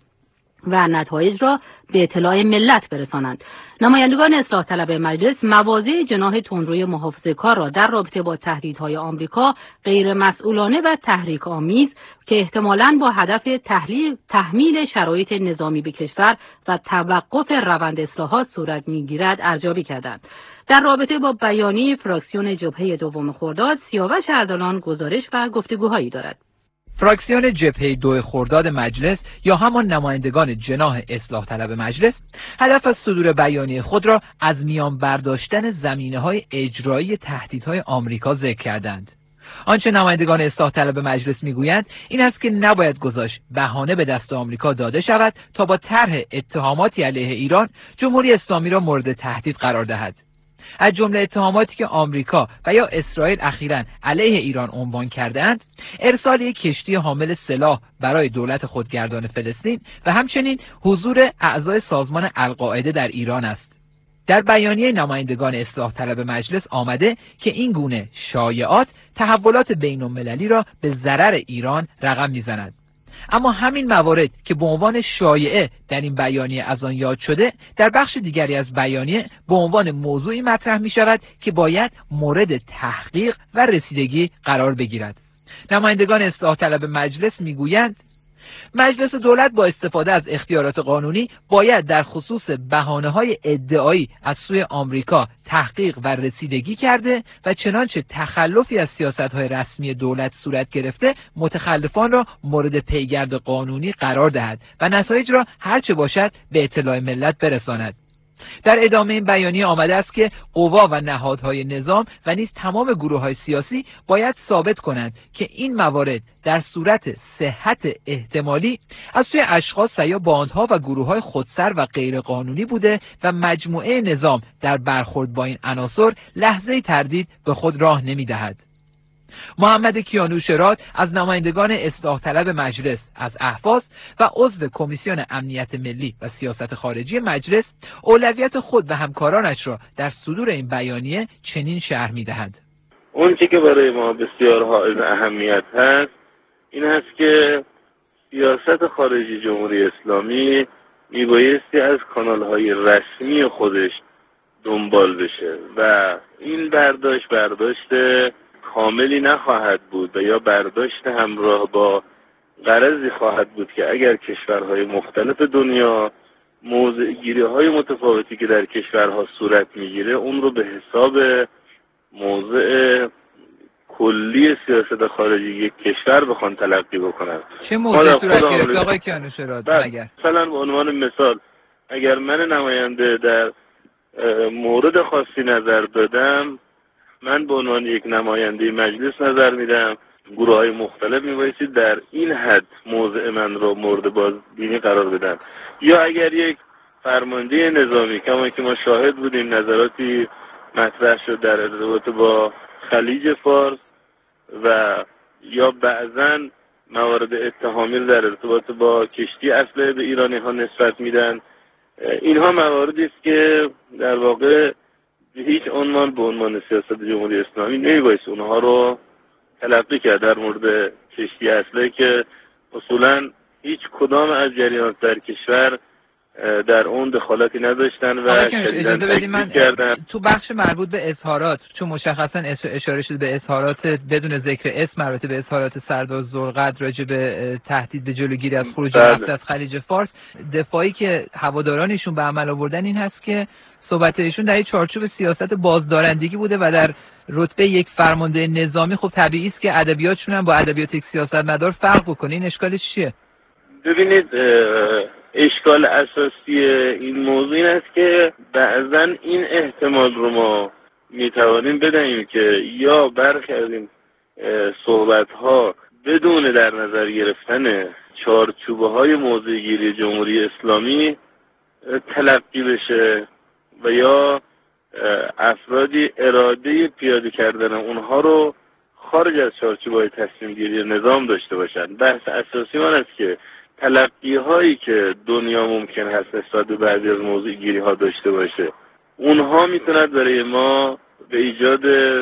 و نتایج را به اطلاع ملت برسانند. نمایندگان اصلاح طلب مجلس مواضع جناح تندروی محافظه‌کار را در رابطه با تهدیدهای آمریکا غیر مسئولانه و تحریک آمیز که احتمالاً با هدف تحلیل تحمیل شرایط نظامی به کشور و توقف روند اصلاحات صورت می‌گیرد ارزیابی کردند. در رابطه با بیانیه فراکسیون جبهه دوم خرداد، سیاوش اردلان گزارش و گفتگوهایی دارد. فراکسیون جبهه دو خرداد مجلس یا همان نمایندگان جناح اصلاح طلب مجلس هدف از صدور بیانیه خود را از میان برداشتن زمینه‌های اجرایی تهدیدهای آمریکا ذکر کردند. آنچه نمایندگان اصلاح طلب مجلس میگویند این است که نباید گذاشت بهانه به دست آمریکا داده شود تا با طرح اتهاماتی علیه ایران جمهوری اسلامی را مورد تهدید قرار دهد. از جمله اتهاماتی که آمریکا و یا اسرائیل اخیراً علیه ایران عنوان کرده‌اند، ارسال یک کشتی حامل سلاح برای دولت خودگردان فلسطین و همچنین حضور اعضای سازمان القاعده در ایران است. در بیانیه نمایندگان اصلاح طلب مجلس آمده که این گونه شایعات تحولات بین‌المللی را به ضرر ایران رقم می‌زند. اما همین موارد که به عنوان شایعه در این بیانیه از آن یاد شده، در بخش دیگری از بیانیه به عنوان موضوعی مطرح می شود که باید مورد تحقیق و رسیدگی قرار بگیرد. نمایندگان اصلاح طلب مجلس می گویند مجلس دولت با استفاده از اختیارات قانونی باید در خصوص بهانه‌های ادعایی از سوی آمریکا تحقیق و رسیدگی کرده و چنانچه تخلفی از سیاست‌های رسمی دولت صورت گرفته متخلفان را مورد پیگرد قانونی قرار دهد و نتایج را هرچه باشد به اطلاع ملت برساند. در ادامه این بیانیه آمده است که قوا و نهادهای نظام و نیز تمام گروه‌های سیاسی باید ثابت کنند که این موارد در صورت صحت احتمالی از سوی اشخاص و یا باندها و گروه‌های خودسر و غیرقانونی بوده و مجموعه نظام در برخورد با این عناصر لحظه تردید به خود راه نمی‌دهد. محمد کیانوشراد از نمایندگان اصلاح طلب مجلس از اهواز و عضو کمیسیون امنیت ملی و سیاست خارجی مجلس اولویت خود و همکارانش را در صدور این بیانیه چنین شرح می‌دهد. اون چی که برای ما بسیار حائز اهمیت هست این هست که سیاست خارجی جمهوری اسلامی میبایستی از کانالهای رسمی خودش دنبال بشه و این برداشت برداشت کاملی نخواهد بود و یا برداشت همراه با غرضی خواهد بود که اگر کشورهای مختلف دنیا موضع گیری های متفاوتی که در کشورها صورت میگیره اون رو به حساب موضع کلی سیاست خارجی یک کشور بخوان تلقی بکنن. چه موضع صورت گرفته آقای کیانوشراد؟ مگر مثلا به عنوان مثال اگر من نماینده در مورد خاصی نظر دادم، من به عنوان یک نماینده مجلس نظر میدم، گروه های مختلف میبایستی در این حد موضع من رو مورد بازبینی قرار بدن. یا اگر یک فرمانده نظامی کما که ما شاهد بودیم نظراتی مطرح شد در ارتباط با خلیج فارس و یا بعضا موارد اتهامی در ارتباط با کشتی اسلحه به ایرانی ها نسبت میدن، اینها مواردی است که در واقع هیچ عنوان به عنوان سیاست جمهوری اسلامی نمیبایست اونها رو تلقی کرد. در مورد کشتی اسلحه که اصولا هیچ کدام از جریانات در کشور در اون دخالتی نداشتن و شدیداً تکذیب کردن. تو بخش مربوط به اظهارات، چون مشخصا اشاره شده به اظهارات بدون ذکر اسم، البته به اظهارات سردار ذوالقدر راجع به تهدید به جلوگیری از خروج نفت از خلیج فارس، دفاعی که هوادارانشون به عمل آوردن این هست که صحبت ایشون در چارچوب سیاست بازدارندگی بوده و در رتبه یک فرمانده نظامی خب طبیعی است که ادبیاتشون هم با ادبیات یک سیاستمدار فرق بکنه. این اشکالش چیه؟ ببینید اشکال اساسی این موضوع این است که بعضا این احتمال رو ما میتوانیم بدهیم که یا برخی از این صحبت ها بدون در نظر گرفتن چارچوبه های موضع گیری جمهوری اسلامی تلقی بشه و یا افرادی اراده پیاده کردن اونها رو خارج از چارچوبه های تصمیم گیری نظام داشته باشن. بحث اساسی من است که تلقی هایی که دنیا ممکن هست نسبت به بعضی از موضوع گیری ها داشته باشه اونها میتوند برای ما به ایجاد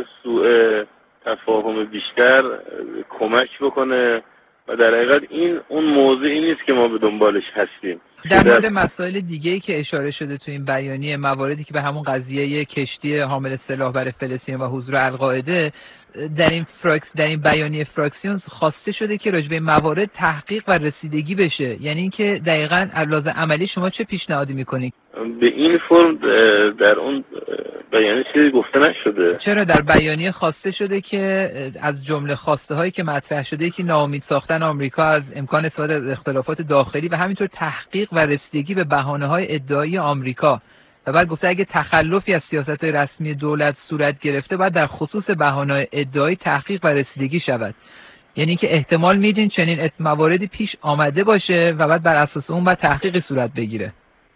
سوء تفاهم بیشتر کمک بکنه و در حقیقت این اون موضوعی نیست که ما به دنبالش هستیم. در مورد مسائل دیگه‌ای که اشاره شده تو این بیانیه، مواردی که به همون قضیه کشتی حامل سلاح برای فلسطین و حضور القاعده در این فراکس در این بیانیه فراکسیونز خواسته شده که راجع به موارد تحقیق و رسیدگی بشه. یعنی اینکه دقیقاً علاوه عملی شما چه پیشنهادی میکنید؟ به این فرم در اون بیانیه چیزی گفته نشده. چرا در بیانیه خواسته شده که از جمله خواسته هایی که مطرح شده که ناامید ساختن آمریکا از امکان استفاده از اختلافات داخلی و همینطور تحقیق و رسیدگی به بهانه‌های ادعایی آمریکا، و بعد گفته اگه تخلفی از سیاست‌های رسمی دولت صورت گرفته باید در خصوص بهانه‌های ادعایی تحقیق و رسیدگی شود. یعنی که احتمال میدین چنین مواردی پیش آمده باشه و بعد بر اساس اون بعد تحقیقی صورت بگیره.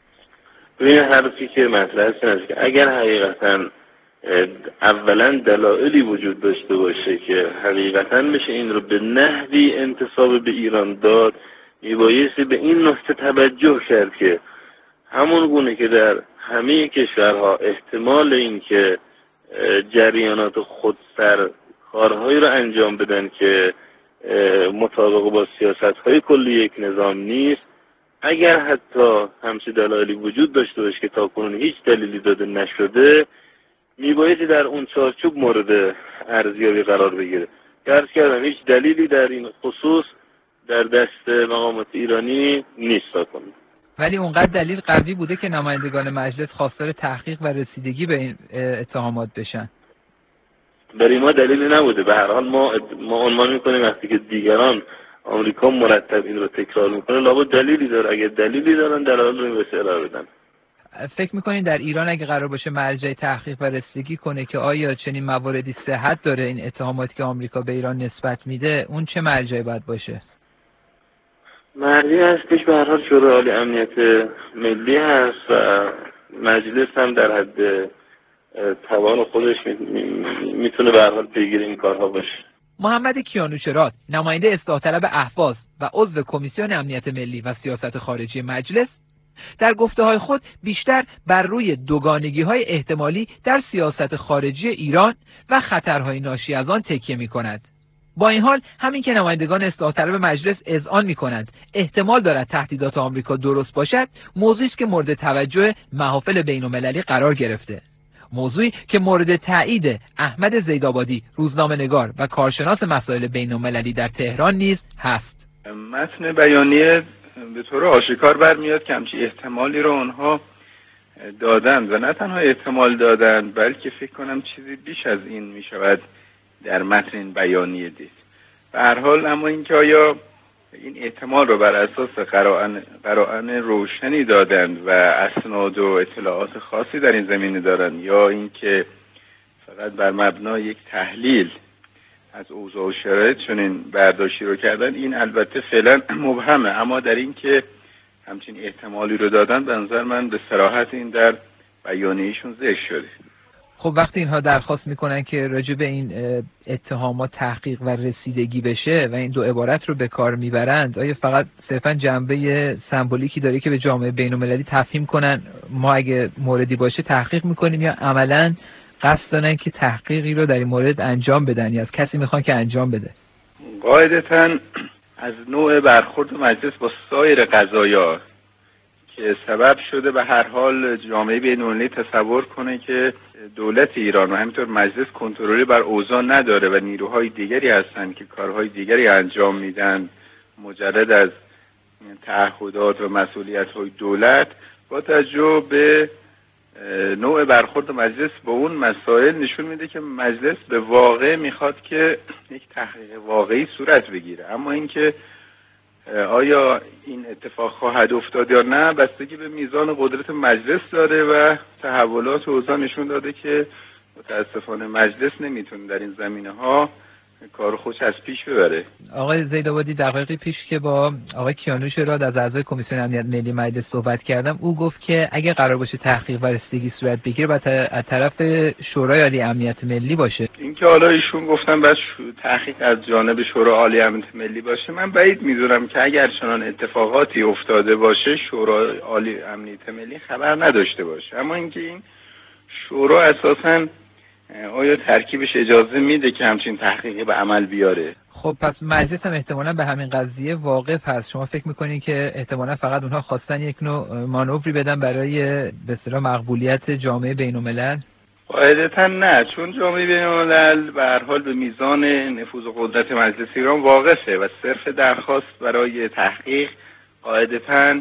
این حرفی که مطرح است که اگر حقیقتاً اولا دلایلی وجود داشته باشه که حقیقتاً بشه این رو به نحوی انتساب به ایران داد، میبایستی به این نکته توجه کرد که همون گونه که در همه کشورها احتمال این که جریانات خودسر کارهایی رو انجام بدن که مطابق با سیاست‌های کلی یک نظام نیست، اگر حتی همچین دلایلی وجود داشته باشه که تاکنون هیچ دلیلی داده نشده، میبایستی در اون چارچوب مورد ارزیابی قرار بگیره. عرض کردم هیچ دلیلی در این خصوص در دست مقامات ایرانی نیست تاکنون. ولی اونقدر دلیل قوی بوده که نمایندگان مجلس خواستار تحقیق و رسیدگی به این اتهامات بشن. برای ما دلیلی نبوده. به هر حال ما ما عنوان میکنیم وقتی که دیگران آمریکا مرتب این رو تکرار میکنه لابد دلیلی داره. اگه دلیلی دارن دلایل رو میبایستی ارائه بدن. فکر میکنین در ایران اگه قرار باشه مرجع تحقیق و رسیدگی کنه که آیا چنین مواردی صحت داره این اتهاماتی که آمریکا به ایران نسبت میده، اون چه مرجعی باید باشه؟ مرجعی هستش به هر حال شورای عالی امنیت ملی هست و مجلس هم در حد توان خودش میتونه به هر حال پیگیر این کارها باشه. محمد کیانوشراد، نماینده اصلاح طلب اهواز و عضو کمیسیون امنیت ملی و سیاست خارجی مجلس، در گفته‌های خود بیشتر بر روی دوگانگی‌های احتمالی در سیاست خارجی ایران و خطرهای ناشی از آن تکیه می‌کند. با این حال همین که نمایندگان اصلاح طلب مجلس اذعان می‌کنند احتمال دارد تهدیدات آمریکا درست باشد، موضوعی است که مورد توجه محافل بین‌المللی قرار گرفته. موضوعی که مورد تایید احمد زیدآبادی، روزنامه‌نگار و کارشناس مسائل بین‌المللی در تهران نیز هست. متن بیانیه به طور آشکار برمیاد که همچین احتمالی رو آنها دادند و نه تنها احتمال دادند بلکه فکر کنم چیزی بیش از این می شود در متن این بیانیه دید. به هر حال اما اینکه آیا این احتمال رو بر اساس قرائن قرائن روشنی دادند و اسناد و اطلاعات خاصی در این زمینه دارند یا اینکه فقط بر مبنای یک تحلیل از اوضاع و شرایط چنین برداشتی رو کردن، این البته فعلا مبهمه، اما در این که همچین احتمالی رو دادن به نظر من به صراحت این در بیانیه‌شون ذکر شده. خب وقتی اینها درخواست میکنن که راجع به این اتهامات تحقیق و رسیدگی بشه و این دو عبارت رو به کار میبرند، آیا فقط صرفا جنبه سمبولیکی داره که به جامعه بین‌المللی تفهیم کنن ما اگه موردی باشه تحقیق میکنیم، یا عملاً قصد دارن که تحقیقی رو در این مورد انجام بدن یا از کسی میخوان که انجام بده؟ قاعدتاً از نوع برخورد مجلس با سایر قضایا که سبب شده به هر حال جامعه بین‌المللی تصور کنه که دولت ایران و همینطور مجلس کنترلی بر اوضاع نداره و نیروهای دیگری هستن که کارهای دیگری انجام میدن مجرد از تعهدات و مسئولیت‌های دولت، با توجه به نوع برخورد مجلس با اون مسائل نشون میده که مجلس به واقع میخواد که یک تحقیق واقعی صورت بگیره. اما اینکه آیا این اتفاق خواهد افتاد یا نه بستگی به میزان قدرت مجلس داره و تحولات اوضاع نشون داده که متاسفانه مجلس نمیتونه در این زمینه ها کار خودش از پیش ببره. آقای زیدآبادی دقایقی پیش که با آقای کیانوش راد از اعضای کمیسیون امنیت ملی مجلس صحبت کردم، او گفت که اگه قرار باشه تحقیق و رسیدگی صورت بگیره باید از طرف شورای عالی امنیت ملی باشه. اینکه حالا ایشون گفتن بعد تحقیق از جانب شورای عالی امنیت ملی باشه، من بعید میدونم که اگر چنان اتفاقاتی افتاده باشه شورای عالی امنیت ملی خبر نداشته باشه. اما اینکه این شورا اساساً آیا ترکیبش اجازه میده که همچین تحقیقی به عمل بیاره؟ خب پس مجلس هم احتمالاً به همین قضیه واقف هست. شما فکر میکنین که احتمالاً فقط اونها خواستن یک نوع مانوری بدن برای به اصطلاح مقبولیت جامعه بین‌الملل؟ قاعدتاً نه، چون جامعه بین‌الملل به هر حال به میزان نفوذ و قدرت مجلس ایران واقفه و صرف درخواست برای تحقیق قاعدتاً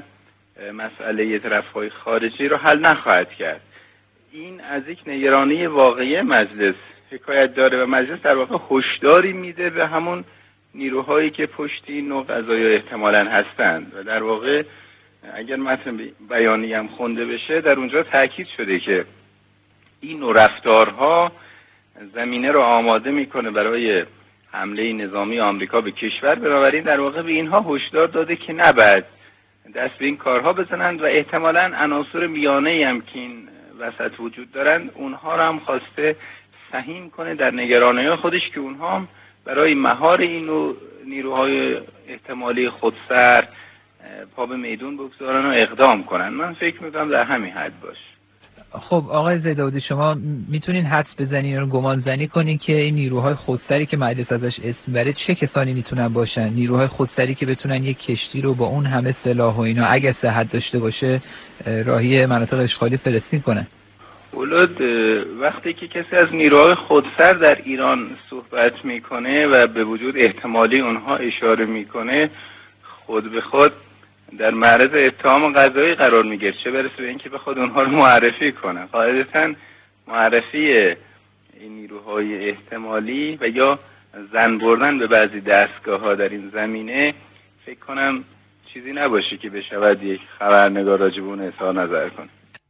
مسئله طرف‌های خارجی رو حل نخواهد کرد. این از یک نگرانی واقعی مجلس حکایت داره و مجلس در واقع هشداری میده به همون نیروهایی که پشت این نوع قضایا احتمالاً هستند و در واقع اگر متن بیانیه هم خونده بشه در اونجا تاکید شده که این نوع رفتارها زمینه رو آماده میکنه برای حمله نظامی آمریکا به کشور، بنابراین در واقع به اینها هشدار داده که نباید دست به این کارها بزنند و احتمالاً عناصر میانه‌ای هم که این وسط وجود دارن اونها رو هم خواسته سهیم کنه در نگرانی‌های خودش که اونها هم برای مهار این نیروهای احتمالی خودسر پا به میدون بگذارن و اقدام کنن. من فکر میکنم در همین حد باشه. خب آقای زیدآبادی شما میتونین حدس بزنین یا گمان زنی کنین که این نیروهای خودسری که مجلس ازش اسم بره چه کسانی میتونن باشن؟ نیروهای خودسری که بتونن یک کشتی رو با اون همه سلاح و اینا اگه صحت داشته باشه راهی مناطق اشغالی فلسطین کنن؟ اولاد وقتی که کسی از نیروهای خودسر در ایران صحبت میکنه و به وجود احتمالی اونها اشاره میکنه خود به خود در معرض اتهام قضایی قرار میگیره، چه برسه به اینکه بخواد اونها رو معرفی کنه. قاعدتاً معرفی این نیروهای احتمالی و یا زن بردن به بعضی دستگاه ها در این زمینه فکر کنم چیزی نباشه که بشود یک خبرنگار راجع به اون اظهار نظر کنه.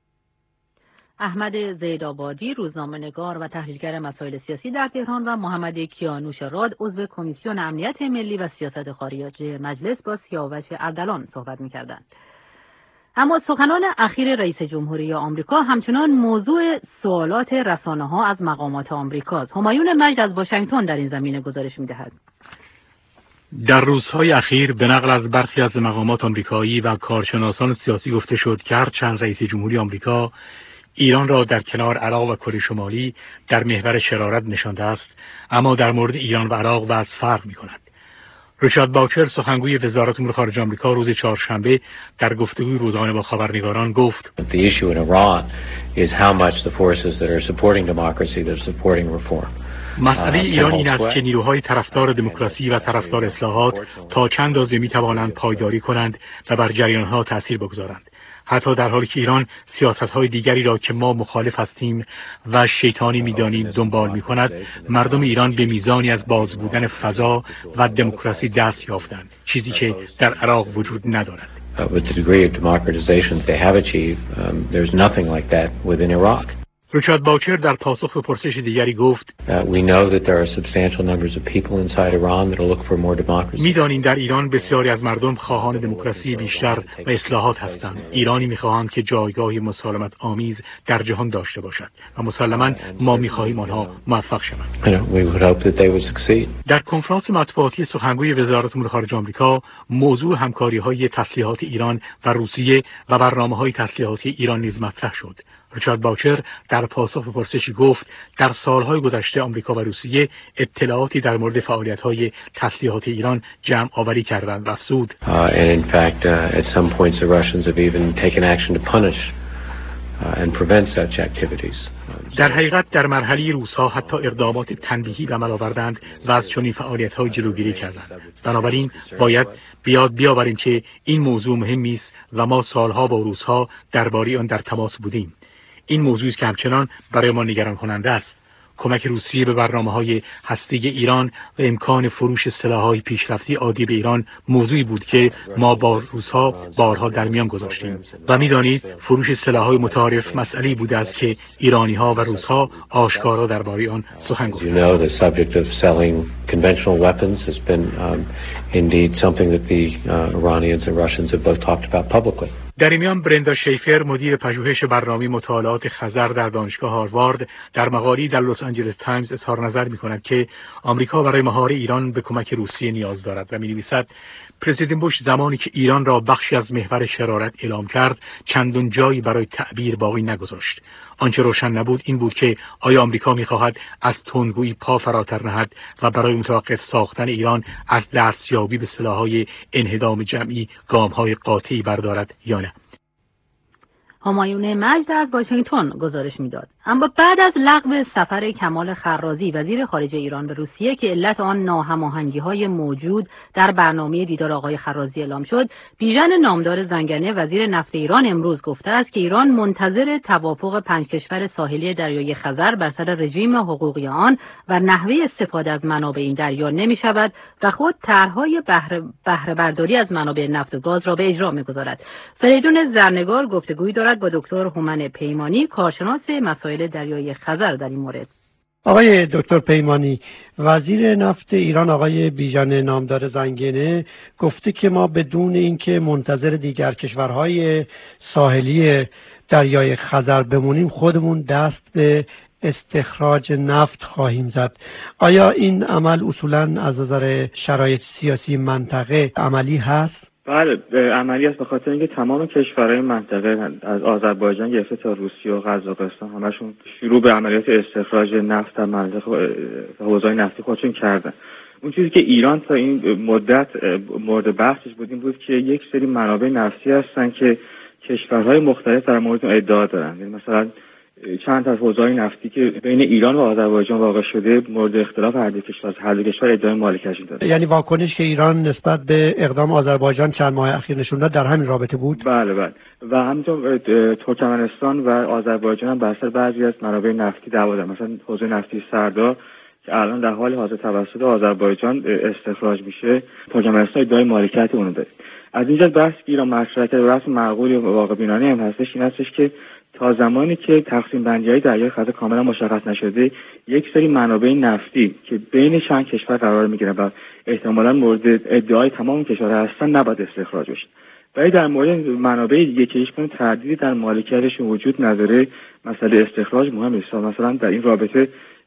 احمد زیدآبادی، روزنامه‌نگار و تحلیلگر مسائل سیاسی در تهران و محمد کیانوش راد، عضو کمیسیون امنیت ملی و سیاست خارجی مجلس با سیاوش اردلان صحبت می‌کردند. اما سخنان اخیر رئیس جمهوری آمریکا همچنان موضوع سوالات رسانه‌ها از مقامات آمریکاست. همایون مجد از واشنگتن در این زمینه گزارش می‌دهد. در روزهای اخیر به نقل از برخی از مقامات آمریکایی و کارشناسان سیاسی گفته شد که هرچند رئیس جمهوری آمریکا ایران را در کنار عراق و کره شمالی در محور شرارت نشانده است، اما در مورد ایران و عراق وضع فرق می‌کند. ریچارد باوچر سخنگوی وزارت امور خارجه آمریکا روز چهارشنبه در گفتگوی روزانه با خبرنگاران گفت: The issue in Iran is how much the forces that are supporting democracy, that are supporting reform. مسئله ایران این است که نیروهای طرفدار دموکراسی و طرفدار اصلاحات تا چند اندازه می‌توانند پایداری کنند و بر جریان‌ها تأثیر بگذارند، حتی در حالی که ایران سیاست‌های دیگری را که ما مخالف هستیم و شیطانی می‌دانیم دنبال می‌کند. مردم ایران به میزانی از باز بودن فضا و دموکراسی دست یافتند، چیزی که در عراق وجود ندارد. With the degree of democratization they have achieved, um, there's nothing like that within Iraq. ریچارد باوچر در پاسخ به پرسش دیگری گفت: We know that there are substantial numbers of people inside Iran that are looking for more democracy. می‌دانیم در ایران بسیاری از مردم خواهان دموکراسی بیشتر و اصلاحات هستند. ایرانی می‌خواهند که جایگاهی مسالمت آمیز در جهان داشته باشد و مسلماً ما می‌خواهیم آنها موفق شوند. We would hope that they would succeed. در کنفرانس مطبوعاتی سخنگوی وزارت امور خارجه آمریکا موضوع همکاری‌های تسلیحات ایران و روسیه و برنامه‌های تسلیحاتی ایران نیز مطرح شد. ریچارد باوچر در پاسخ به پرسشی گفت: در سالهای گذشته آمریکا و روسیه اطلاعاتی در مورد فعالیت‌های تسلیحاتی ایران جمع آوری کردند و افزود: Uh, and in fact, uh, at some points the Russians have even taken action to punish uh, and prevent such activities. در حقیقت در مرحله روس‌ها حتی اقدامات تنبیهی به عمل آوردند و از چنین فعالیت‌های جلوگیری کردند. بنابراین باید بیاد بیاوریم که این موضوع مهمی است و ما سالها با روس‌ها درباره آن در تماس بودیم. این موضوعی است که همچنان برای ما نگران کننده است. کمک روسیه به برنامه‌های هسته‌ای ایران و امکان فروش سلاح‌های پیشرفته عادی به ایران موضوعی بود که ما با روس‌ها بارها در میان گذاشتیم و می‌دانید فروش سلاح‌های متعارف مسئله‌ای بوده است که ایرانی‌ها و روس‌ها آشکارا درباره آن سخن گفتند. You know, the subject of selling conventional weapons has been um, indeed something that the uh, Iranians and Russians have both talked about publicly. در این میان برندا شیفر مدیر پژوهش برنامه مطالعات خزر در دانشگاه هاروارد در مقالی در لس آنجلس تایمز اظهار نظر می‌کند که آمریکا برای مهار ایران به کمک روسیه نیاز دارد و می‌نویسد: پرزیدنت بوش زمانی که ایران را بخشی از محور شرارت اعلام کرد چندان جایی برای تعبیر باقی نگذاشت. آنچه روشن نبود این بود که آیا آمریکا می‌خواهد از تندگویی پا فراتر نهد و برای متوقف ساختن ایران از دستیابی به سلاح‌های انهدام جمعی گام‌های قاطعی بردارد یا نه. همایون مجد از واشنگتن گزارش میداد. اما بعد از لغو سفر کمال خرازی وزیر خارجه ایران به روسیه که علت آن ناهماهنگی‌های موجود در برنامه دیدار آقای خرازی اعلام شد، بیژن نامدار زنگنه وزیر نفت ایران امروز گفته است که ایران منتظر توافق پنج کشور ساحلی دریای خزر بر سر رژیم حقوقی آن و نحوه استفاده از منابع این دریا نمی‌شود و خود طرح‌های بهره بهره برداری از منابع نفت و گاز را به اجرا می‌گذارد. فریدون زرنگار گفتگویی دارد با دکتر هومن پیمانی کارشناس مسائل دریای خزر در این مورد. آقای دکتر پیمانی، وزیر نفت ایران آقای بیژن نامدار زنگنه گفته که ما بدون اینکه منتظر دیگر کشورهای ساحلی دریای خزر بمونیم خودمون دست به استخراج نفت خواهیم زد. آیا این عمل اصولاً از نظر شرایط سیاسی منطقه عملی هست؟ بله عملی است، به خاطر اینکه تمام کشورهای منطقه از آذربایجان گرفته تا روسیه و قزاقستان همشون شروع به عملیات استخراج نفت در منطقه حوزه‌های نفتی خودشون کردن. اون چیزی که ایران تا این مدت مورد بحثش بود این بود که یک سری منابع نفتی هستن که کشورهای مختلف در موردشون ادعا دارن. یعنی مثلا چند تا از حوزه‌های نفتی که بین ایران و آذربایجان واقع شده مورد اختلاف هر دو کشور هر دو کشور ادعای مالکیت داره. یعنی واکنش که ایران نسبت به اقدام آذربایجان چند ماه اخیر نشون داد در همین رابطه بود؟ بله بله و همینطور ترکمنستان و آذربایجان هم بر سر بعضی از منابع نفتی دعوا دارن. مثلا حوزه نفتی سردار که الان در حال حاضر توسط آذربایجان استخراج میشه، ترکمنستان ادعای مالکیت اون داره. از اینجا بحث که ایران مشروعیت رسم معقول و واقع بینانه هم هستش این هستش که تا زمانی که تقسیم بندی‌های دریای خزر کاملا مشخص نشده یک سری منابع نفتی که بین چند کشور قرار می‌گیره و احتمالاً مورد ادعای تمام کشورها هستن نباید استخراج بشه. ولی در مورد منابع دیگه که هیچ گونه تردیدی در مالکیتش وجود نداره مسئله استخراج مهم است. مثلا در این رابطه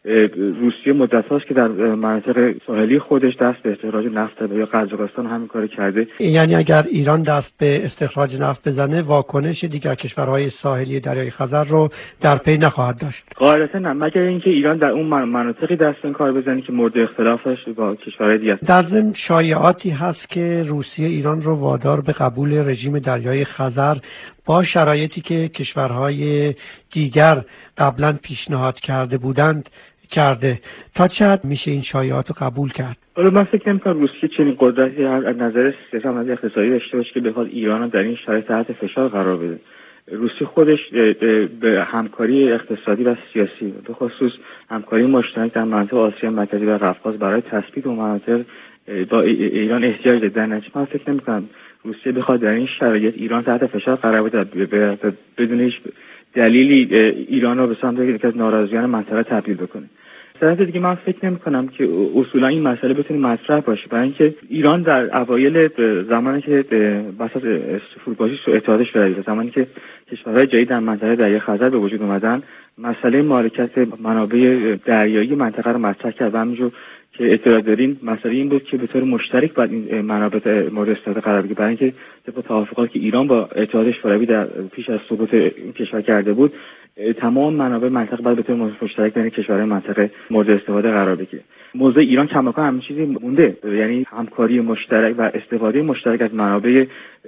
روسیه مدت هاست که در مناطق ساحلی خودش دست به استخراج نفت و یا قزاقستان همین کار کرده. یعنی اگر ایران دست به استخراج نفت بزنه واکنش دیگر کشورهای ساحلی دریای خزر رو در پی نخواهد داشت؟ قاعدتا نه، مگر اینکه ایران در اون مناطقی دست به کار بزنه که مورد اختلافش با کشورهای دیگه. در ضمن شایعاتی هست که روسیه ایران رو وادار به قبول رژیم دریای خزر با شرایطی که کشورهای دیگر قبلا پیشنهاد کرده بودند کرده. تا چه حد میشه این شایعات رو قبول کرد؟ حالا من فکر نمی‌کنم روسیه چنین قدرتی از نظر سیاسی و اقتصادی داشته باشه که بخواد ایران رو در این شرایط تحت فشار قرار بده. روسیه خودش به همکاری اقتصادی و سیاسی، به خصوص همکاری مشترک در منطقه آسیا مرکزی و قفقاز برای تثبیت اون مناطق با ایران احتیاج داره. در نتیجه من فکر نمی‌کنم روسیه بخواد در این شرایط ایران تحت فشار قرار بده بدون هیچ دلیلی ایران رو به سمت یکی از ناراضیان منطقه تبدیل بکنه. طرف دیگه من فکر نمی کنم که اصولا این مسئله بتونه مطرح باشه، برای اینکه ایران در اوایل زمانی که بحث از فروپاشی و اتحاد شوروی، زمانی که کشورهای جدید در منطقه دریای خزر به وجود اومدن، مسئله مالکیت منابع دریایی منطقه رو مطرح کرد و همینجور که اطلاع دارین مسئله این بود که به طور مشترک باید این منابع مورد استفاده قرار بگیره، برای اینکه طبق توافقاتی که ایران با اتحاد شوروی در پیش از سقوط این کشور کرده بود، تمام منابع منطقه باید به طور مشترک بین کشورهای منطقه مورد استفاده قرار بگیره. موضوع ایران کماکان همین چیزی مونده، یعنی همکاری مشترک و استفاده مشترک از منابع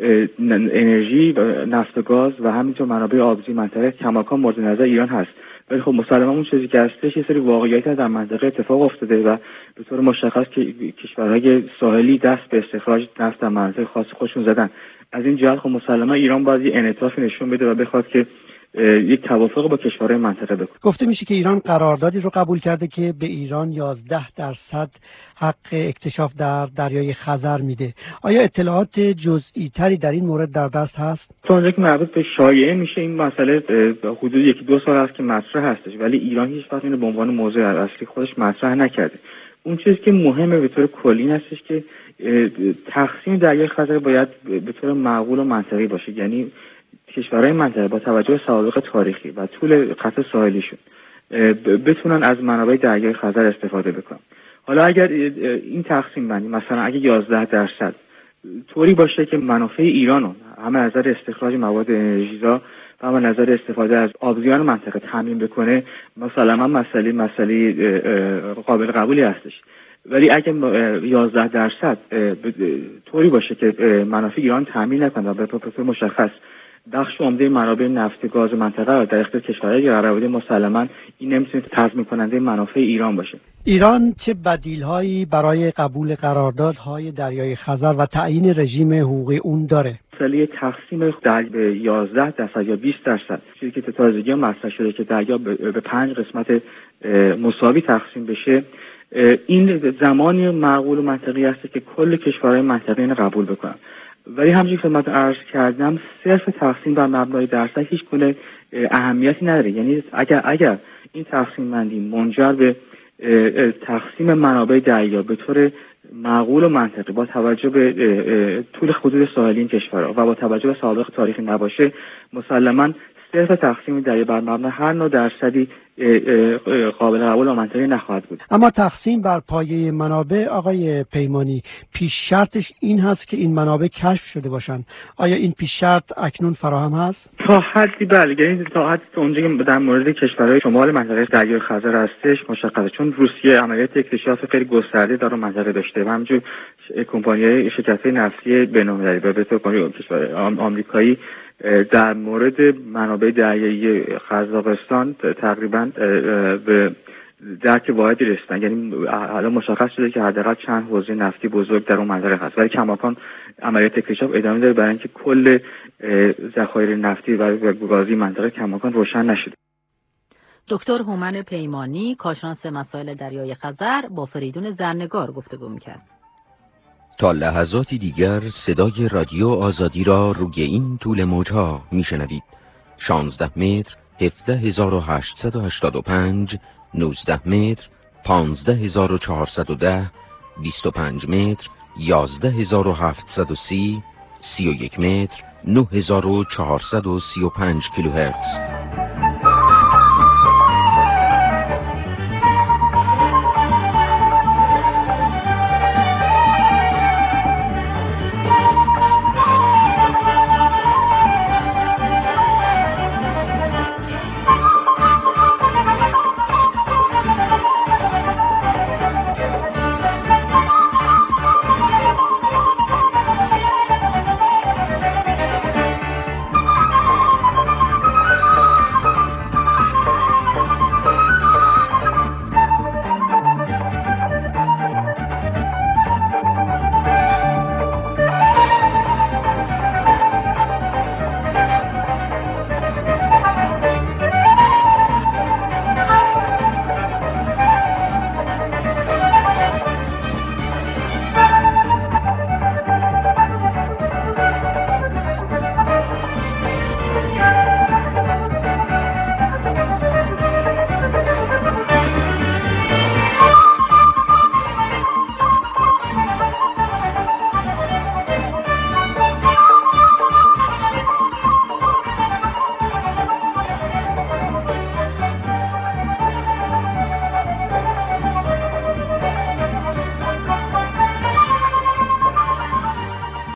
انرژی، نفت و گاز و همینطور منابع آبی منطقه کماکان مورد نظر ایران هست. ولی خب مسلماً اون چیزی که هستش یه سری واقعیت در منطقه اتفاق افتاده و به طور مشخص که کشورهای ساحلی دست به استخراج نفت در مناطق خاص خودشون زدن. از این جهت خب مسلماً ایران باید یه انعطاف نشون بده و بخواد که یک توافق با کشورهای منطقه بکنه. گفته میشه که ایران قراردادی رو قبول کرده که به ایران یازده درصد حق اکتشاف در دریای خزر میده. آیا اطلاعات جزئی تری در این مورد در دست هست؟ تا اونجا که مربوط به شایعه میشه این مسئله حدود یکی دو سال است که مطرح هستش، ولی ایران هیچ وقت اینو به عنوان موضوع اصلی خودش مطرح نکرده. اون چیزی که مهمه به طور کلی هستش که تقسیم دریای خزر باید به طور معقول و منطقی باشه، یعنی کشورهای منطقه با توجه به سوابق تاریخی و طول خط ساحلیشون بتونن از منابع دریای خزر استفاده بکنن. حالا اگر این تقسیم بندی مثلا اگه یازده درصد طوری باشه که منافع ایرانو هم از نظر استخراج مواد انرژیزا و هم از نظر استفاده از آبزیان منطقه تامین بکنه، مثلا مسئله مسئله قابل قبولی هستش. ولی اگه یازده درصد طوری باشه که منافع ایران تامین نکنه و به طور مشخص بخش عمده منابع نفت گاز منطقه در اختیار کشورهای قرار بده، مسلماً این نمیتونه تضمین کننده منافع ایران باشه. ایران چه بدیل‌هایی برای قبول قراردادهای دریای خزر و تعیین رژیم حقوقی اون داره؟ مسئله تقسیم در به یازده درصد یا بیست درصد چیزی که تازگی مطرح شده که دریا به پنج قسمت مساوی تقسیم بشه، این زمانی معقول و منطقی است که کل کشورهای منطقه اینو قبول بکنن. ولی همچنین که خدمت عرض کردم صرف تقسیم بر مبنای درصد هیچ گونه اهمیتی نداره. یعنی اگر اگر این تقسیم بندی منجر به تقسیم منابع دریا به طور معقول و منطقی با توجه به طول حدود ساحلی این کشورها و با توجه به سابقه تاریخی نباشه، مسلماً صرف تقسیم دریا بر مبنای هر نوع درصدی قابل قبول و منطقی نخواهد بود. اما تقسیم بر پایه منابع آقای پیمانی پیش شرطش این هست که این منابع کشف شده باشن. آیا این پیش شرط اکنون فراهم هست؟ تا حدی بله، یعنی تا حدی تا اونجایی که در مورد کشورهای شمال منطقه دریای خزر هستش مشخصه، چون روسیه عملیات اکتشاف خیلی گسترده در اون منطقه داشته و همینجور کمپانی‌های شرکت‌های نفتی بین‌المللی و به طور کشور آمریکایی در مورد منابع دریایی قزاقستان تقریبا به درک واحدی رسیدن. یعنی حالا مشخص شده که حداقل چند حوزه نفتی بزرگ در اون منطقه هست، ولی کماکان عملیات اکتشاف ادامه داره برای اینکه کل ذخایر نفتی و گازی منطقه کماکان روشن نشده. دکتر هومن پیمانی، کارشناس مسائل دریای خزر، با فریدون زرنگار گفتگو می‌کرد. تا لحظاتی دیگر صدای رادیو آزادی را روی این طول موجها میشنوید. شانزده متر، هفده هزار و هشتصد و هشتاد و پنج، نوزده متر، پانزده هزار و چهارصد و ده، بیست و پنج متر، یازده هزار و هفتصد و سی، سی و یک متر، نه هزار و چهارصد و سی و پنج کیلوهرتز.